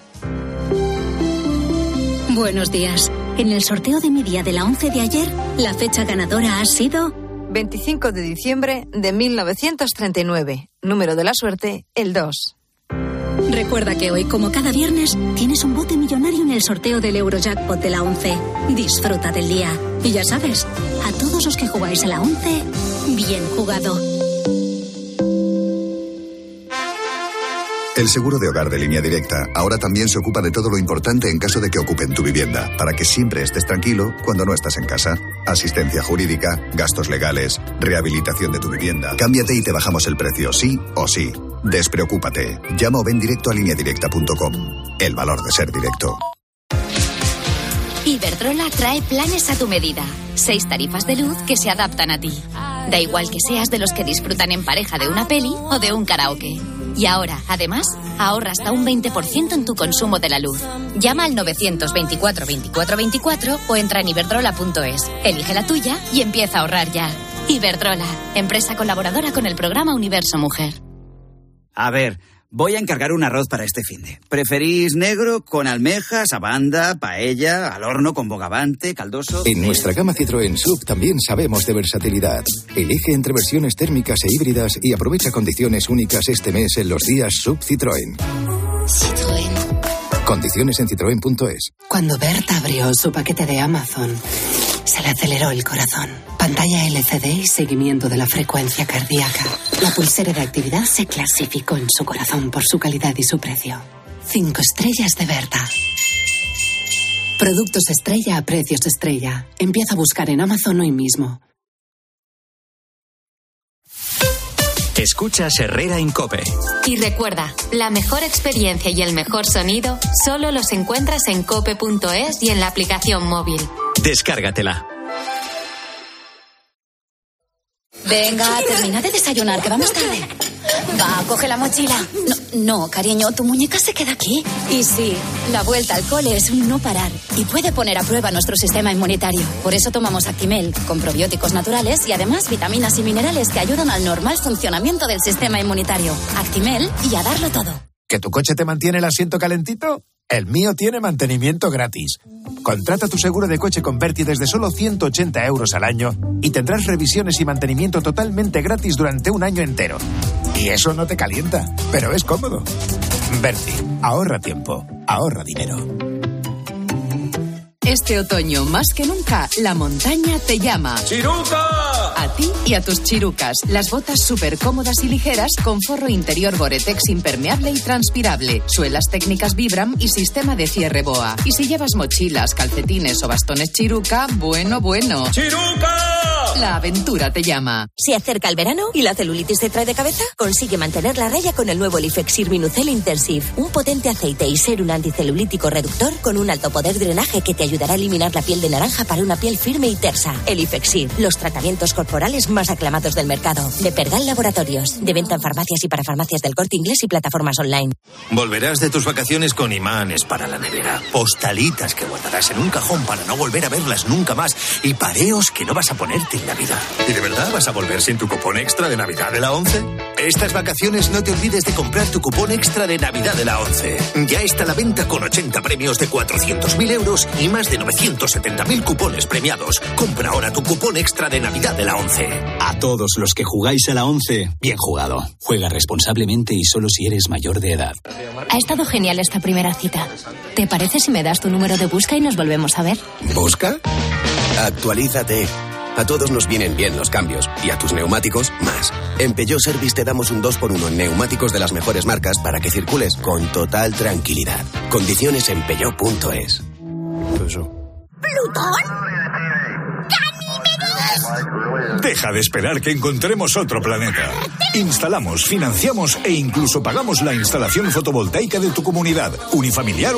Speaker 5: Buenos días. En el sorteo de mi día de la once de ayer, la fecha ganadora ha sido
Speaker 7: veinticinco de diciembre de mil novecientos treinta y nueve. Número de la suerte, el dos.
Speaker 5: Recuerda que hoy, como cada viernes, tienes un bote millonario en el sorteo del Eurojackpot de la once. Disfruta del día. Y ya sabes, a todos los que jugáis a la once, bien jugado.
Speaker 8: El seguro de hogar de Línea Directa ahora también se ocupa de todo lo importante en caso de que ocupen tu vivienda, para que siempre estés tranquilo cuando no estás en casa. Asistencia jurídica, gastos legales, rehabilitación de tu vivienda. Cámbiate y te bajamos el precio, sí o sí. Despreocúpate. Llama o ven directo a línea directa punto com. El valor de ser directo.
Speaker 16: Iberdrola trae planes a tu medida. Seis tarifas de luz que se adaptan a ti. Da igual que seas de los que disfrutan en pareja de una peli o de un karaoke. Y ahora, además, ahorra hasta un veinte por ciento en tu consumo de la luz. Llama al novecientos veinticuatro veinticuatro veinticuatro o entra en iberdrola punto es. Elige la tuya y empieza a ahorrar ya. Iberdrola, empresa colaboradora con el programa Universo Mujer.
Speaker 17: A ver, voy a encargar un arroz para este finde. ¿Preferís negro, con almejas, abanda, paella, al horno con bogavante, caldoso?
Speaker 18: En nuestra gama Citroën Sub también sabemos de versatilidad. Elige entre versiones térmicas e híbridas y aprovecha condiciones únicas este mes en los días Sub Citroën.
Speaker 16: Citroën.
Speaker 18: Condiciones en citroen punto es.
Speaker 19: Cuando Berta abrió su paquete de Amazon, se le aceleró el corazón. Pantalla L C D y seguimiento de la frecuencia cardíaca. La pulsera de actividad se clasificó en su corazón por su calidad y su precio. Cinco estrellas de Berta. Productos estrella a precios estrella. Empieza a buscar en Amazon hoy mismo.
Speaker 1: Escuchas Herrera en COPE.
Speaker 28: Y recuerda, la mejor experiencia y el mejor sonido solo los encuentras en cope punto es y en la aplicación móvil.
Speaker 1: Descárgatela.
Speaker 5: Venga, termina de desayunar, que vamos tarde. Va, coge la mochila. No, no, cariño, tu muñeca se queda aquí. Y sí, la vuelta al cole es un no parar y puede poner a prueba nuestro sistema inmunitario. Por eso tomamos Actimel, con probióticos naturales y además vitaminas y minerales que ayudan al normal funcionamiento del sistema inmunitario. Actimel y a darlo todo.
Speaker 20: ¿Que tu coche te mantiene el asiento calentito? El mío tiene mantenimiento gratis. Contrata tu seguro de coche con Berti desde solo ciento ochenta euros al año y tendrás revisiones y mantenimiento totalmente gratis durante un año entero. Y eso no te calienta, pero es cómodo. Berti, ahorra tiempo, ahorra dinero.
Speaker 9: Este otoño, más que nunca, la montaña te llama.
Speaker 30: ¡Chiruca!
Speaker 9: A ti y a tus chirucas. Las botas súper cómodas y ligeras con forro interior Gore-Tex impermeable y transpirable, suelas técnicas Vibram y sistema de cierre BOA. Y si llevas mochilas, calcetines o bastones Chiruca, bueno, bueno.
Speaker 30: ¡Chiruca!
Speaker 9: La aventura te llama.
Speaker 10: Se acerca el verano y la celulitis te trae de cabeza. Consigue mantener la raya con el nuevo Lifexir Minucel Intensive. Un potente aceite y serum anticelulítico reductor con un alto poder de drenaje que te ayudará a eliminar la piel de naranja para una piel firme y tersa. El Lifexir, los tratamientos corporales más aclamados del mercado. De Pergal Laboratorios. De venta en farmacias y para farmacias del Corte Inglés y plataformas online.
Speaker 11: Volverás de tus vacaciones con imanes para la nevera, postalitas que guardarás en un cajón para no volver a verlas nunca más y pareos que no vas a ponerte en Navidad. ¿Y de verdad vas a volver sin tu cupón extra de Navidad de la ONCE? Estas vacaciones no te olvides de comprar tu cupón extra de Navidad de la ONCE. Ya está a la venta con ochenta premios de cuatrocientos mil euros y más de novecientos setenta mil cupones premiados. Compra ahora tu cupón extra de Navidad de la ONCE.
Speaker 12: A todos los que jugáis a la ONCE, bien jugado. Juega responsablemente y solo si eres mayor de edad.
Speaker 13: Ha estado genial esta primera cita. ¿Te parece si me das tu número de busca y nos volvemos a ver?
Speaker 21: ¿Busca? Actualízate. A todos nos vienen bien los cambios y a tus neumáticos más. En Peugeot Service te damos un dos por uno en neumáticos de las mejores marcas para que circules con total tranquilidad. Condiciones en peugeot punto es.
Speaker 22: ¿Plutón? Deja de esperar que encontremos otro planeta. Instalamos, financiamos e incluso pagamos la instalación fotovoltaica de tu comunidad, unifamiliar